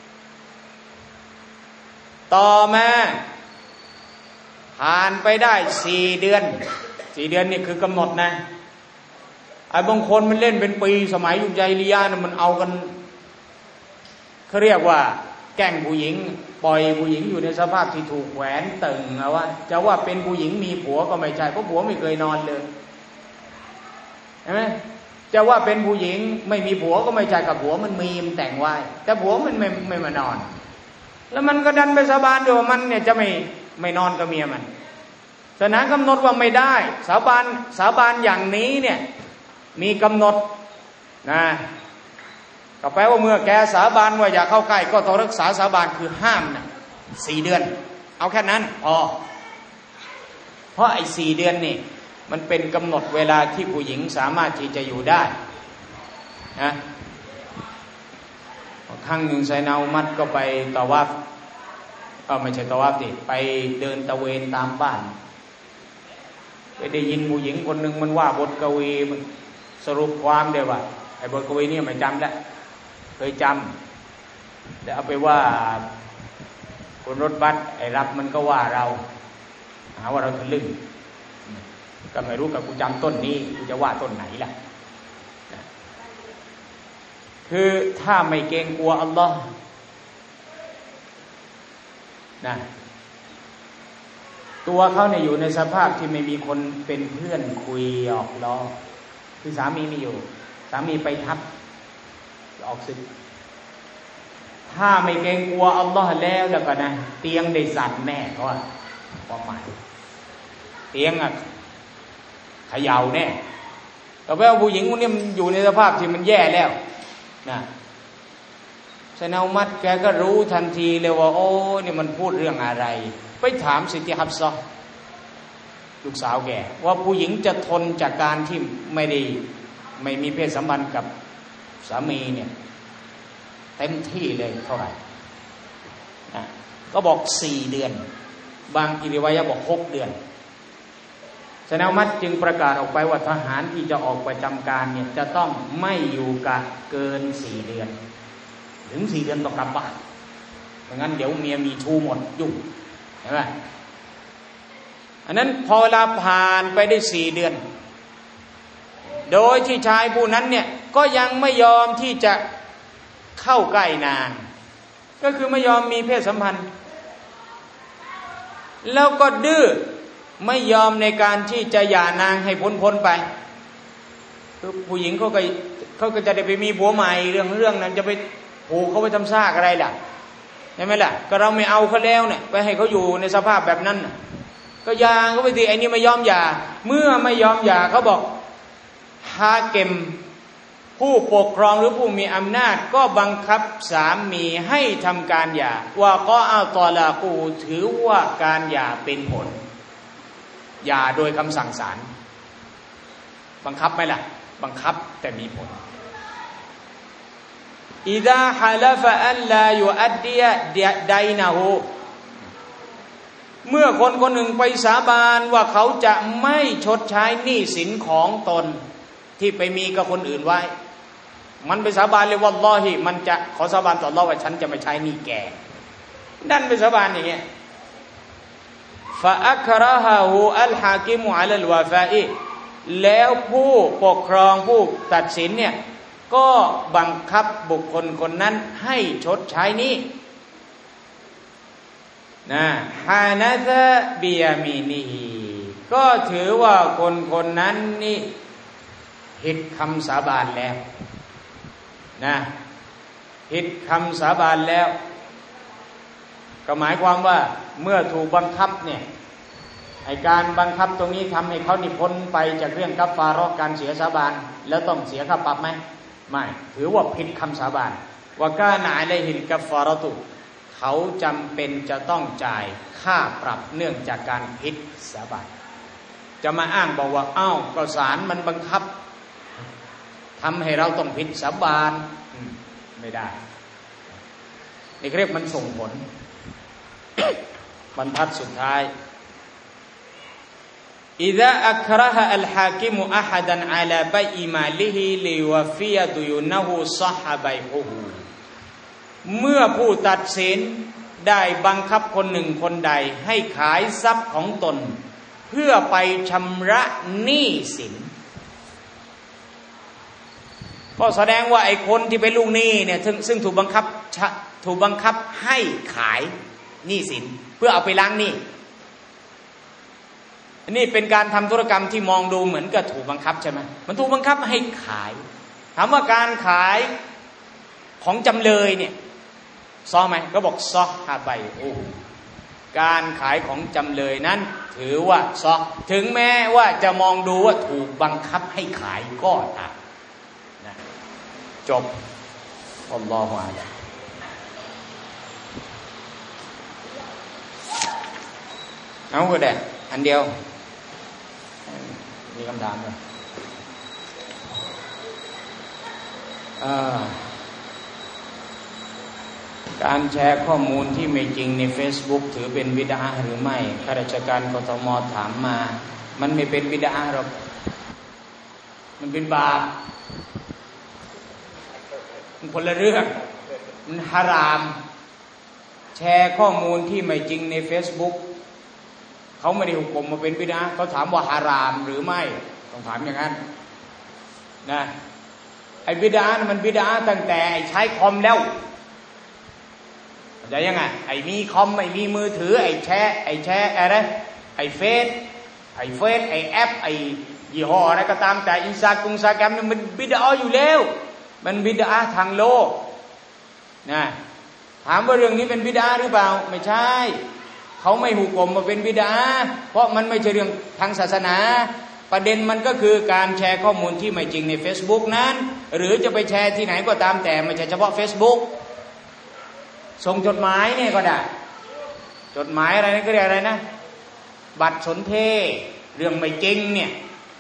ต่อมาผ่านไปได้สี่เดือนสี่เดือนนี่คือกำหนดนะไอ้บางคนมันเล่นเป็นปีสมัยยุคญาฮิลิยะห์นะมันเอากันเขาเรียกว่าแกล้งผู้หญิงปล่อยผู้หญิงอยู่ในสภาพที่ถูกแขวนตึงเอาว่าจะว่าเป็นผู้หญิงมีผัวก็ไม่ใช่เพราะผัวไม่เคยนอนเลยใช่ไหมจะว่าเป็นผู้หญิงไม่มีผัวก็ไม่ใช่กับผัวมันมีมันแต่งไว้แต่ผัวมันไม่ไม่มานอนแล้วมันก็ดันไปสาบานด้วยว่ามันเนี่ยจะไม่ไม่นอนกับเมียมันศาสนากำหนดว่าไม่ได้สาบานสาบานอย่างนี้เนี่ยมีกำหนดนะก็แปลว่าเมื่อแกสาบานว่าอย่าเข้าใกล้ก็ต้องรักษาสาบานคือห้ามนะสี่เดือนเอาแค่นั้นพอเพราะไอ้สี่เดือนนี่มันเป็นกำหนดเวลาที่ผู้หญิงสามารถที่จะอยู่ได้นะครั้งหนึ่งไซนาอุมัดก็ไปตะวาฟเออไม่ใช่ตะวาฟดิไปเดินตะเวนตามบ้านไปได้ยินผู้หญิงคนหนึ่งมันว่าบทกวีมันสรุปความได้ว่าไอ้บทกวีนี่ไม่จำแล้วเคยจำแต่เอาไปว่าคนรถบัสไอ้รับมันก็ว่าเราหาว่าเราทะลึ่งก็ไม่รู้กับกูจำต้นนี้กูจะว่าต้นไหนล่ะคือถ้าไม่เกรงกลัวอัลลอฮ์นะตัวเขาเนี่ยอยู่ในสภาพที่ไม่มีคนเป็นเพื่อนคุยออกล้อคือสามีไม่อยู่สามีไปทับออกศึกถ้าไม่เกรงกลัวอัลลอฮ์แล้วแล้วก็นะเตียงได้สั่นแน่เพราะว่าความหมายเตียงอะเขย่าแน่แต่ว่าผู้หญิงคนนี้มันอยู่ในสภาพที่มันแย่แล้วนะไซนาอุมัดแกก็รู้ทันทีเลยว่าโอ้นี่มันพูดเรื่องอะไรไปถามสิทธิฮับซะห์ลูกสาวแกว่าผู้หญิงจะทนจากการที่ไม่ได้ไม่มีเพศสัมพันธ์กับสามีเนี่ยเต็มที่เลยเท่าไหร่นะก็บอกสี่เดือนบางอิริวายะบอกหกเดือนสนามมัดจึงประกาศออกไปว่าทหารที่จะออกประจำการเนี่ยจะต้องไม่อยู่กับเกินสี่เดือนถึงสี่เดือนต้องกลับบ้านไม่งั้นเดี๋ยวเมียมีชู้หมดยุ่งเห็นไหมอันนั้นพอเวลาผ่านไปได้สี่เดือนโดยที่ชายผู้นั้นเนี่ยก็ยังไม่ยอมที่จะเข้าใกล้นางก็คือไม่ยอมมีเพศสัมพันธ์แล้วก็ดื้อไม่ยอมในการที่จะหย่านางให้พ้นพ้นไปคือผู้หญิงเขาก็เขาก็จะได้ไปมีผัวใหม่เรื่องเรื่องนั้นจะไปผูกเขาไปทำซากอะไรล่ะใช่ไหมล่ะก็เราไม่เอาเขาแล้วเนี่ยไปให้เขาอยู่ในสภาพแบบนั้นก็ยางเขาไปทีไอ้นี่ไม่ยอมหย่าเมื่อไม่ยอมหย่าเขาบอกฮาเกมผู้ปกครองหรือผู้มีอำนาจก็บังคับสามีให้ทำการหย่าว่าก็เอาตอลากูถือว่าการหย่าเป็นผลหย่าโดยคำสั่งศาลบังคับไหมล่ะบังคับแต่มีผลอิดะฮะลฟะอัลลายุอัดดิยะไดนะฮูเมื่อคนคนหนึ่งไปสาบานว่าเขาจะไม่ชดใช้หนี้สินของตนที่ไปมีกับคนอื่นไว้มันไปสาบานเลยวัลลอฮิมันจะขอสาบานต่ออัลเลาะห์ว่าฉันจะไม่ใช้หนี้แกดันไปสาบานอย่างเงี้ยฟะอัคเราะฮุอัลฮากิมุอะลัลวะฟาอิแล้วผู้ปกครองผู้ตัดสินเนี่ยก็บังคับบุคคลคนนั้นให้ชดใช้หนี้นะฮานะซะบิยามีนีฮีก็ถือว่าคนคนนั้นนี่ผิดคำสาบานแล้วนะผิดคำสาบานแล้วก็หมายความว่าเมื่อถูกบังคับเนี่ยไอการบังคับตรงนี้ทำให้เขานี่พ้นไปจากเรื่องกัฟฟาเราะห์การเสียสาบานแล้วต้องเสียค่าปรับไหมไม่ถือว่าผิดคำสาบานว่ากานะอะลัยฮิลกัฟฟาเราะตุเขาจำเป็นจะต้องจ่ายค่าปรับเนื่องจากการผิดสาบานจะมาอ้างบอกว่าอ้าวก็ศาลมันบังคับทำให้เราต้องผิดสาบานไม่ได้นี่เรียกมันส่งผล บรรทัดสุดท้ายอิซาอัคเราะฮะอัลฮากิมุอะฮัดันอะลาบัยอิมาลิฮิลิวะฟิยะดุยุนะฮูศอฮะบัยฮุฮูเมื่อผู้ตัดสินได้บังคับคนหนึ่งคนใดให้ขายทรัพย์ของตนเพื่อไปชำระหนี้สินก็แสดงว่าไอ้คนที่เป็นลูกหนี้เนี่ยซึ่งซึ่งถูกบังคับถูกบังคับให้ขายหนี้สินเพื่อเอาไปล้างหนี้อันนี้เป็นการทำธุรกรรมที่มองดูเหมือนกับถูกบังคับใช่ไหมมันถูกบังคับให้ขายถามว่าการขายของจำเลยเนี่ยซ้อไหมก็บอกซ้อฮาไบโอการขายของจำเลยนั้นถือว่าซ้อถึงแม้ว่าจะมองดูว่าถูกบังคับให้ขายก็ตามนะจบอัลลอฮฺอาลัยเอาก็ได้อันเดียวมีคำถามไหมการแชร์ข้อมูลที่ไม่จริงใน Facebook ถือเป็นบิดอะห์หรือไม่ข้าราชการกทม.ถามมามันไม่เป็นบิดอะห์หรอกมันเป็นบาปมันคนละเรื่องมันฮารามแชร์ข้อมูลที่ไม่จริงใน Facebook เขาไม่ได้หุกกลมมาเป็นบิดอะห์เขาถามว่าฮารามหรือไม่ต้องถามอย่างนั้นนะไอ้บิดอะห์มันบิดอะห์ตั้งแต่ใช้คอมแล้วจะยังไงไอ้มีคอมไอ้มีมือถือไอ้แชร์ไอ้แชร์อะไรไอ้เฟซไอ้เฟซไอ้แอปไอ้ยี่ห้ออะไรก็ตามแต่อินสตาแกรมอินสตาแกรมมันบิดอะห์อยู่แล้วมันบิดอะห์ทางโลกนะถามว่าเรื่องนี้เป็นบิดอะห์หรือเปล่าไม่ใช่เขาไม่หุกกลมมาเป็นบิดอะห์เพราะมันไม่ใช่เรื่องทางศาสนาประเด็นมันก็คือการแชร์ข้อมูลที่ไม่จริงใน Facebook นั้นหรือจะไปแชร์ที่ไหนก็ตามแต่ไม่ใช่เฉพาะ Facebookส่งจดหมายเนี่ยก็ได้จดหมายอะไรนั่นก็เรียกอะไรนะบัตรสนเทศเรื่องไม่จริงเนี่ย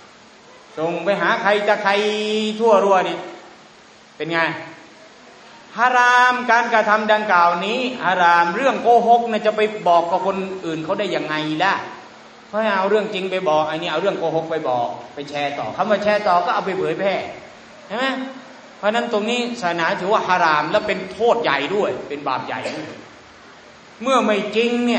ส่งไปหาใครจะใครทั่วรั่วเนี่ยเป็นไงฮฮารามการกระทำดังกล่าวนี้ฮารามเรื่องโกหกเนี่ยจะไปบอกกับคนอื่นเขาได้ยังไงล่ะเพราะเอาเรื่องจริงไปบอกไอ้นี่เอาเรื่องโกหกไปบอกไปแชร์ต่อคำว่าแชร์ต่อก็เอาไปเผยแพร่ใช่ไหมเพราะนั้นตรงนี้ศาสนาถือว่าฮารามและเป็นโทษใหญ่ด้วยเป็นบาปใหญ่ด้วยเมื่อไม่จริงเนี่ย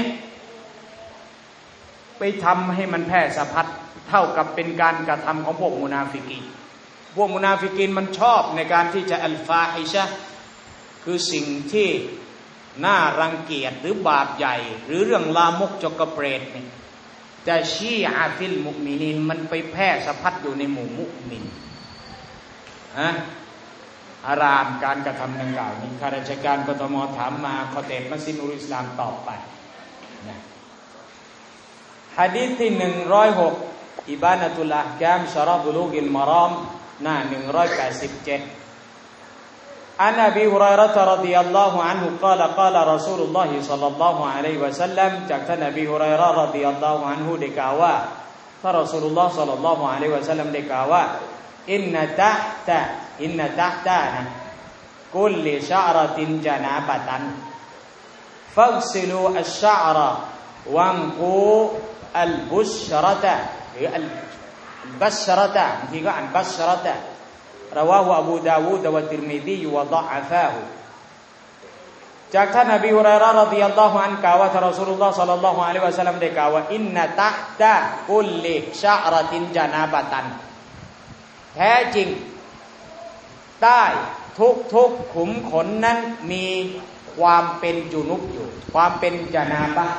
ไปทำให้มันแพร่สะพัดเท่ากับเป็นการกระทำของพวกมุนาฟิกีนพวกมุนาฟิกีนมันชอบในการที่จะอัลฟาฮิชะคือสิ่งที่น่ารังเกียจหรือบาปใหญ่หรือเรื่องลามกจกเปรตเนี่ยแต่ชีอาฟิลมุมินีนมันไปแพร่สะพัดอยู่ในหมู่มุมินฮะฮารามการกระทำดังกล่าวนี้ข้าราชการกทมถามมาขอเตมัสยิดอุลอิสลามตอบไปนะหะดีษที่หนึ่งร้อยหกอิบานะตุลอะห์กามชะรอบุลูกิลมารอมหน้าหนึ่งร้อยแปดสิบเจ็ดอันอบีฮุรอยเราะฮ์รอฎิยัลลอฮุอันฮุกล่าวกล่าวรอซูลุลลอฮิศ็อลลัลลอฮุอะลัยฮิวะซัลลัมจากท่านอบีฮุรอยเราะฮ์รอฎิยัลลอฮุอันฮุได้กล่าวว่าท่านรอซูลุลลอฮ์ศ็อลลัลลอฮุอะลัยฮิวะซัลลัมได้กล่าวว่าอินนะตะตะอินนะตะตะนะกุลลิชะอรตินจานาบะตันฟักซิลูอัชชะอรวังกูอัลบุชรตะหรืออัลบัชรตะบางทีก็อ่านบัชรตะราวะฮุอบูดาวูดวะติรมิซีวะฎออะฟาฮุจากท่านนบีฮุรอยเราะห์รอฎิยัลลอฮุอันฮุกล่าวว่าท่านรอซูลุลลอฮ์ศ็อลลัลลอฮุอะลัยฮิวะซัลลัมได้กล่าวว่าอินนะตะตะกุลลิชะอรตินจานาบะตันแท้จริงใต้ทุกทุกขุมขนนั้นมีความเป็นจุนุบอยู่ความเป็นจานาบะ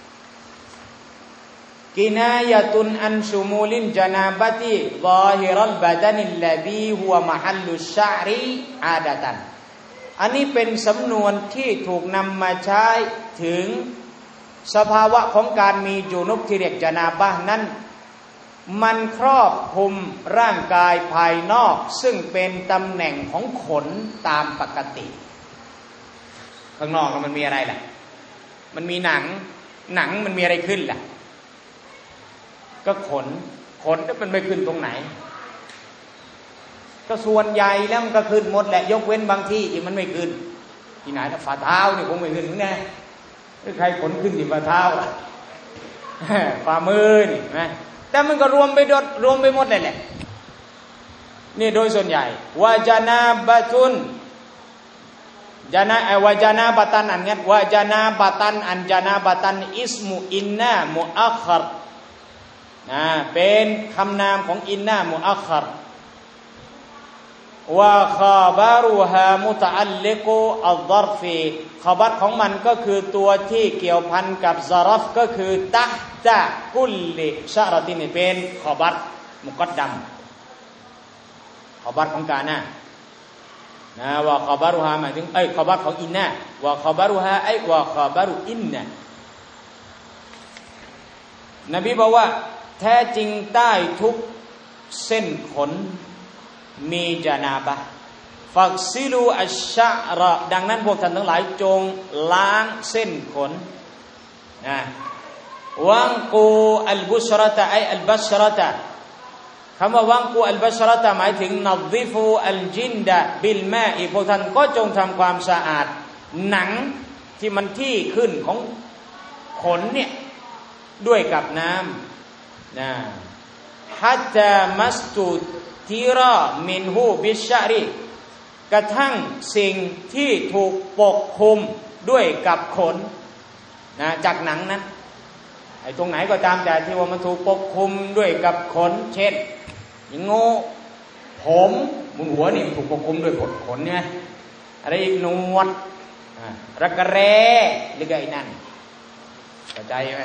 กินายะตุนอันชุมูลินจานาบะติซอฮิรัลบะดานิลลซีฮุวะมะฮัลลุชชะอรีอาดะตันอันนี้เป็นสำนวนที่ถูกนำมาใช้ถึงสภาวะของการมีจุนุบที่เรียกจานาบะนั้นมันครอบคลุมร่างกายภายนอกซึ่งเป็นตำแหน่งของขนตามปกติข้างนอกมันมีอะไรล่ะมันมีหนังหนังมันมีอะไรขึ้นล่ะก็ขนขนแล้วมันไม่ขึ้นตรงไหนก็ส่วนใหญ่แล้วมันก็ขึ้นหมดแหละยกเว้นบางที่ที่มันไม่ขึ้นที่ไหนถ้าฝ่าเท้านี่คงไม่ขึ้นแน่ใครขนขึ้นที่ฝ่าเท้าฝ่ามือนี่นะแต่มันก็รวมไปดดรวมไปหมดเลยแหละนี่โดยส่วนใหญ่วาจานาบะตุนจานะวาจานาบะตันอันนี้วาจานาบะตันอันจานาบะตันอิสมุอินนามุอัครนะเป็นคำนามของอินนามุอัครวะคาบารุฮามุตะอัลลิกุอัลฎอรฟีขบัรของมันก็คือตัวที่เกี่ยวพันกับซารฟก็คือตะตะกุลลิชะรตินเป็นขบัรมุกัดดัมขบัรของกานะนะว่าขบัรุฮาหมายถึงเอ้ยขบัรของอินนะว่าขบัรุฮาไอ้ว่าขบัรุอินนะนบีบอกว่าแท้จริงใต้ทุกเส้นขนมีจานาบะฟักซิลูอัชชะระดังนั้นพวกท่านทั้งหลายจงล้างเส้นขนนะวังกูอัลบุชรตะไออัลบัชรตะคำว่าวังกูอัลบัชรตะหมายถึงนัฎิฟูอัลจินดะบิลมาอีพวกท่านก็จงทำความสะอาดหนังที่มันที่ขึ้นของขนเนี่ยด้วยกับน้ำนะฮัตตามัสตุทีรามินฮูบิชะรีกระทั่งสิ่งที่ถูกปกคลุมด้วยกับขนนะจากหนังนั้นไอ้ตรงไหนก็ตามแต่ที่ว่ามันถูกปกคลุมด้วยกับขนเช่นอย่างงูผมบนหัวนี่ถูกปกคลุมด้วยขนเนี่ยอะไรอีกหนวดรักกระแร้หรือไงนั่นเข้าใจไหม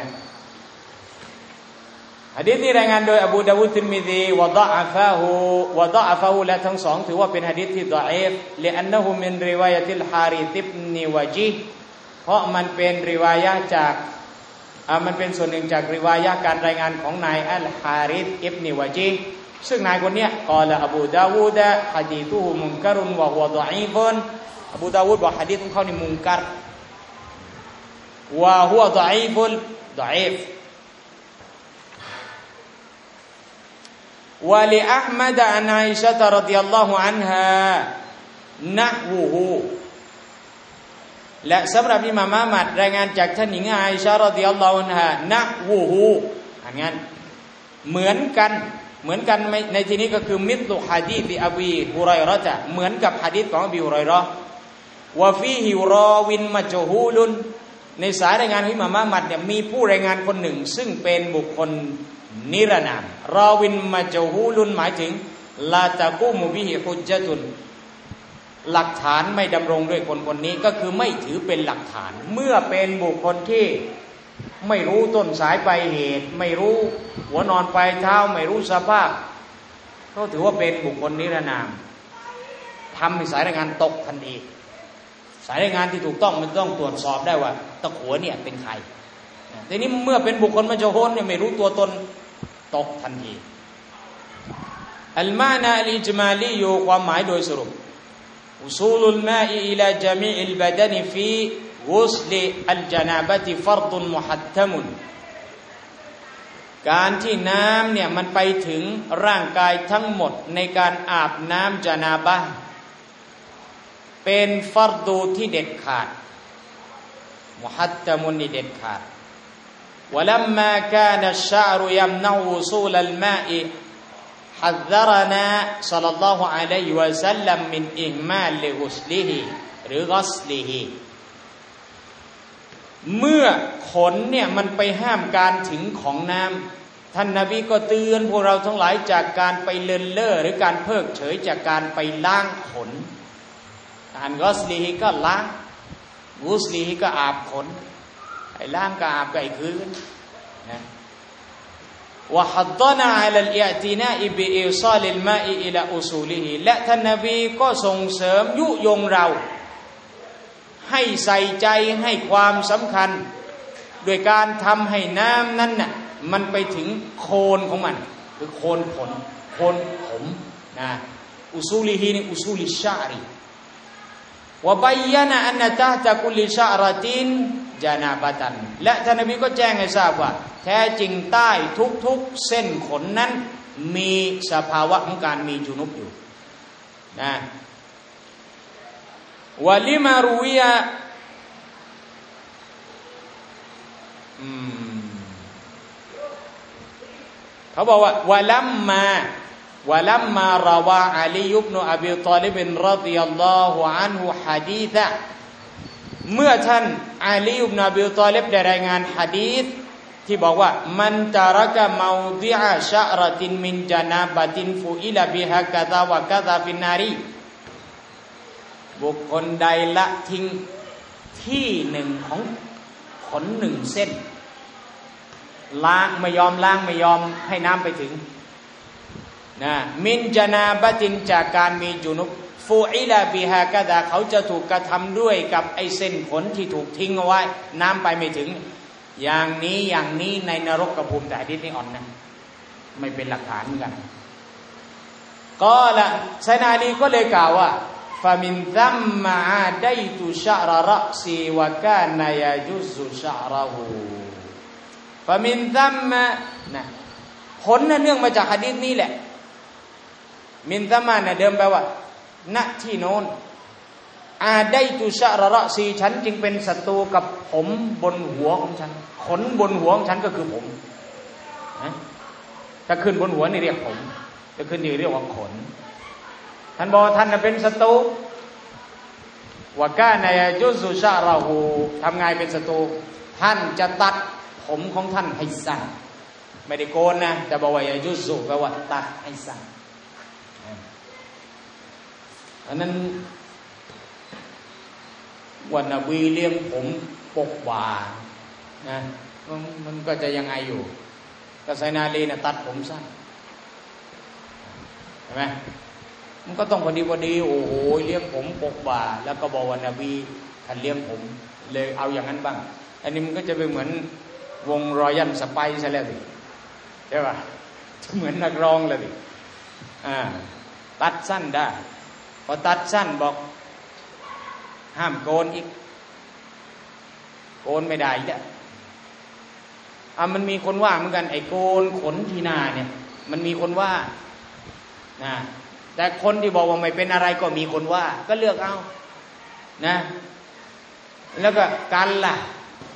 หะดีษนี้รายงานโดยอบูดาวูด ติรมิซีวะฎออะฟะฮูวะฎออะฟะฮูและทั้งสองถือว่าเป็นหะดีษที่ฎออีฟลิอันนะฮูมินริวายะติลฮาริษอิบนุวะจีห์เพราะมันเป็นริวายะห์จากอ่ามันเป็นส่วนหนึ่งจากริวายะห์การรายงานของนายอัลฮาริษอิบนุวะจีห์ซึ่งนายคนนี้กล่าวอบูดาวูดหะดีษุฮุมุนกัรุนวะฮุวะฎออีฟุนอบูดาวูดบอกหะดีษของเขานี่มุนกัรวะฮุวะฎออีฟุนฎออีฟولأحمد عن عائشة رضي الله عنها نحوه และสำหรับอิหม่ามอะห์มัดรายงานจากท่านหญิงอาอิชะฮ์รอฎิยัลลอฮุอันฮานะวูฮูอันนั้นเหมือนกันเหมือนกันในที่นี้ก็คือมิตลุหะดีษอบีฮุไรเราะฮ์เหมือนกับหะดีษของอบีฮุไรเราะห์วะฟีฮิรอวินมัจฮูลุนในสายรายงานของอิหม่ามอะห์มัดเนี่ยมีผู้รายงานคนหนึ่งซึ่งเป็นบุคคลนิรนามรอวินมัจฮูลุนหมายถึงลาตะกูมุบิฮิฮุจญะตุนหลักฐานไม่ดำรงด้วยคนคนนี้ก็คือไม่ถือเป็นหลักฐานเมื่อเป็นบุคคลที่ไม่รู้ต้นสายปลายเหตุไม่รู้หัวนอนปลายเท้าไม่รู้สภาพก็ถือว่าเป็นบุคคลนิรนามทำให้สายรายงานตกทันทีสายรายงานที่ถูกต้องมันต้องตรวจสอบได้ว่าตะขัวเนี่ยเป็นใครทีนี้เมื่อเป็นบุคคลมัจฮูลเนี่ยไม่รู้ตัวตนตกทันทีอัลมานะอัลอิจมาลีอยู่ความหมายโดยสรุปอุซูลุลมาอิอิลาญะมีอิลบะดะนฟีกุสลิอัลญะนาบะติฟัรฎุนมุฮัตตะมุนการที่น้ำเนี่ยมันไปถึงร่างกายทั้งหมดในการอาบน้ำญะนาบะห์เป็นฟัรดูที่เด็ดขาดมุฮัตตะมุนนี่เด็ดขาดวะลัมมาคานะชะอรุยัมนะอุซูลัลมาอิحذرنا صلى الله عليه وسلم من إهمال غسله หรือ غسله เมื่อขนเนี่ยมันไปห้ามการถึงของน้ำท่านนบีก็เตือนพวกเราทั้งหลายจากการไปเลินเล่อหรือการเพิกเฉยจากการไปล้างขนการ غسله ก็ล้าง غسله ก็อาบขนไอ้ล้างก็อาบก็ไอ้คืนนะวะฮัดดะนะอะลัลอิอตินาอิบิอิซาลิลมาอิอิลาอุซูลิฮิและท่านนบีก็ส่งเสริมยุยงเราให้ใส่ใจให้ความสำคัญโดยการทำให้น้ำนั้นน่ะมันไปถึงโคนของมันคือโคนผลโคนผมนะอุซูลิฮินี่อุซูลิชะอรีวะบัยยะนะอันนะตะฮ์ตะกุลิชะอรตินญะนาบะตันและท่านนบีก็แจ้งให้ทราบว่าแท้จริงใต้ทุกๆเส้นขนนั้นมีสภาวะของการมีจุนุบอยู่นะวะลิมารุวิยะอืมเขาบอกว่าวะลัมมาวะลัมมาราวาอะลีอิบนุอบีฏอลิบรอฎิยัลลอฮุอันฮุหะดีษะเมื่อท่านอาลีอิบนุอบีฏอลิบได้รายงานหะดีษที่บอกว่ามันตารักะมาวดิอะชะรตินมินจานาบะตินฟุอิลาบิฮะกะซาวะกะซาฟินนารีบุคคลใดละทิ้งที่หนึ่งของขนหนึ่งเส้นล้างไม่ยอมล้างไม่ยอมให้น้ำไปถึงนะมินจานาบะตินจากการมีจุนุบฟูอิลาบิฮะกะซาเขาจะถูกกระทำด้วยกับไอ้เส้นขนที่ถูกทิ้งเอาไว้น้ำไปไม่ถึงอย่างนี้อย่างนี้ในนรกกภูมิแต่หะดีษนี้อ่อนนะไม่เป็นหลักฐานเหมือนกันก็ละไซนาลีก็เลยกล่าวว่าฟามินซัมมาอาไดตุชะรรอซีวะกานายาจุซุชะรหูฟามินซัมมานะผลเนื่องมาจากหะดีษนี้แหละมินซัมมานะเดิมแปลว่าณที่โน้นอาได้ตุชะรรอซีฉันจึงเป็นศัตรูกับผมบนหัวของฉันขนบนหัวของฉันก็คือผมนะถ้าขึ้นบนหัวนี่เรียกผมถ้าขึ้นนี่เรียกว่าขนท่านบอกท่านเป็นศัตรูวะกานายจุซุชะรหูทำไงเป็นศัตรูท่านจะตัดผมของท่านให้สั้นไม่ได้โกนนะแต่บอกว่ายาจุซุแปลว่าตัดให้สั้นอันนั้นวันนบีเลี้ยงผมปกบ่านะมันก็จะยังไงอยู่ก็ไซนาลีนะตัดผมสั้นเห็นไหมมันก็ต้องพอดีพอดีโอ้โหเลี้ยงผมปกบ่าแล้วก็บอกวันนบีท่านเลี้ยงผมเลยเอาอย่างนั้นบ้างอันนี้มันก็จะไปเหมือนวงรอยัลสไปซ์ซะแล้วสิใช่ป่ะจะเหมือนนักร้องเลยสิอ่าตัดสั้นได้พอตัดสั้นบอกห้ามโกนอีกโกนไม่ได้อีกอ่ะอ่ะมันมีคนว่าเหมือนกันไอ้โกนขนที่หน้าเนี่ยมันมีคนว่านะแต่คนที่บอกว่าไม่เป็นอะไรก็มีคนว่าก็เลือกเอานะแล้วก็กันล่ะ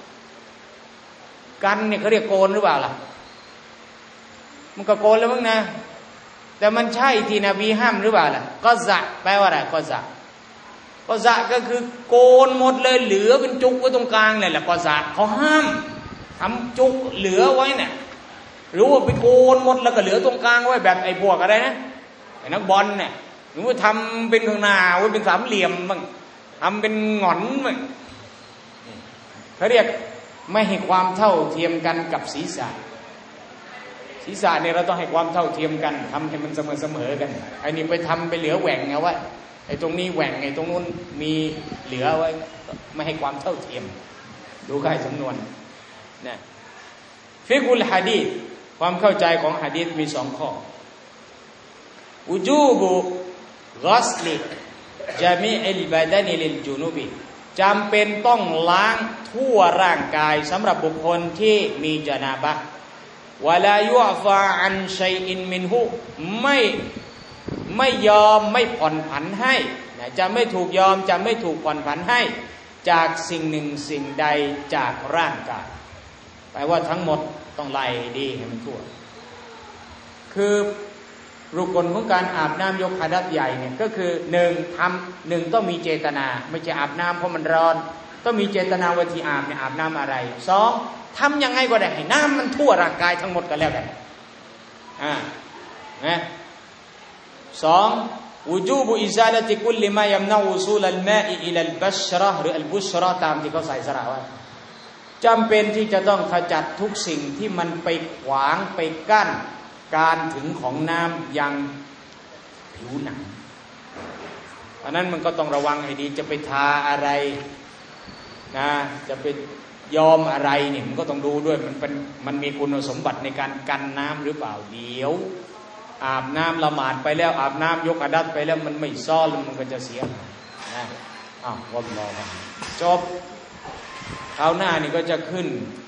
กันเนี่ยเขาเรียกโกนหรือเปล่าล่ะมันก็โกนแล้วมั้งนะแต่มันใช่ที่นบีห้ามหรือเปล่าล่ะก็ซะแปลว่าอะไรก็ซะก็ซะก็คือโกนหมดเลยเหลือเป็นจุกไว้ตรงกลางเลยแหละก็ซะเขาห้ามทำจุกเหลือไว้เนี่ยหรือว่าไปโกนหมดแล้วก็เหลือตรงกลางไว้แบบไอ้พวกอะไรนะไอ้นักบอลเนี่ยหรือว่าทำเป็นข้างหน้าไว้เป็นสามเหลี่ยมบ้างทำเป็นหงอนบ้างเขาเรียกไม่ให้ความเท่าเทียมกันกับศีรษะศีรษะเนี่ยเราต้องให้ความเท่าเทียมกันทำให้มันเสมอเสมอกันไอ้นี่ไปทำไปเหลือแหว่งเอาไว้ไอ้ตรงนี้แหว่งไอ้ตรงนู้นมีเหลือไว้ไม่ให้ความเท่าเทียมดูใกล้สำนวนนะฟิกุลหะดีษความเข้าใจของหะดีษมีสองข้ออุจูบุกัสลิจามิอิลบาดานิลิลจุนูบิจำเป็นต้องล้างทั่วร่างกายสำหรับบุคคลที่มีญะนาบะห์วะลายุอฟาอันชัยอินมินหุไม่ไม่ยอมไม่ผ่อนผันให้นะจะไม่ถูกยอมจะไม่ถูกผ่อนผันให้จากสิ่งหนึ่งสิ่งใดจากร่างกายแปลว่าทั้งหมดต้องไล่ดีให้มันทั่วคือรุกลของการอาบน้ำยกหะดัษใหญ่เนี่ยก็คือหนึ่งทำหนึ่งต้องมีเจตนาไม่ใช่อาบน้ำเพราะมันร้อนต้องมีเจตนาว่าที่อาบเนี่ยอาบน้ำอะไรสองทำยังไงก็ได้ให้น้ำมันทั่วร่างกายทั้งหมดกันแล้วกันอ่านะสองวุจูบุอิซาลติกุลลิมายัมนาอุซูลัลมาอิอิลัลบัชเราะห์หรืออัลบุชเราะห์ตามที่เขาใส่สระไว้จำเป็นที่จะต้องขจัดทุกสิ่งที่มันไปขวางไปกั้นการถึงของน้ำยังผิวหนังอันนั้นมันก็ต้องระวังให้ดีจะไปทาอะไรนะจะไปยอมอะไรเนี่ยมันก็ต้องดูด้วยมันเป็นมันมีคุณสมบัติในการกันน้ำหรือเปล่าเดี๋ยวอาบน้ำละหมาดไปแล้วอาบน้ำยกหะดัษไปแล้วมันไม่ซ้อนแล้วมันก็จะเสียนะอ้าววัลลอฮฺจบคราวหน้านี่ก็จะขึ้น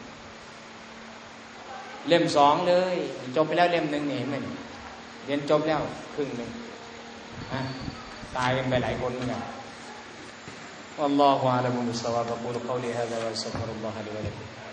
เล่มสองเลยจบไปแล้วเล่มหนึ่งเห็นไหมเรียนจบแล้วครึ่งหนึ่งตายกันไปหลายคนเหมือนกัน والله أعلم بالصواب أقول قولي هذا وأستغفر الله لي ولكم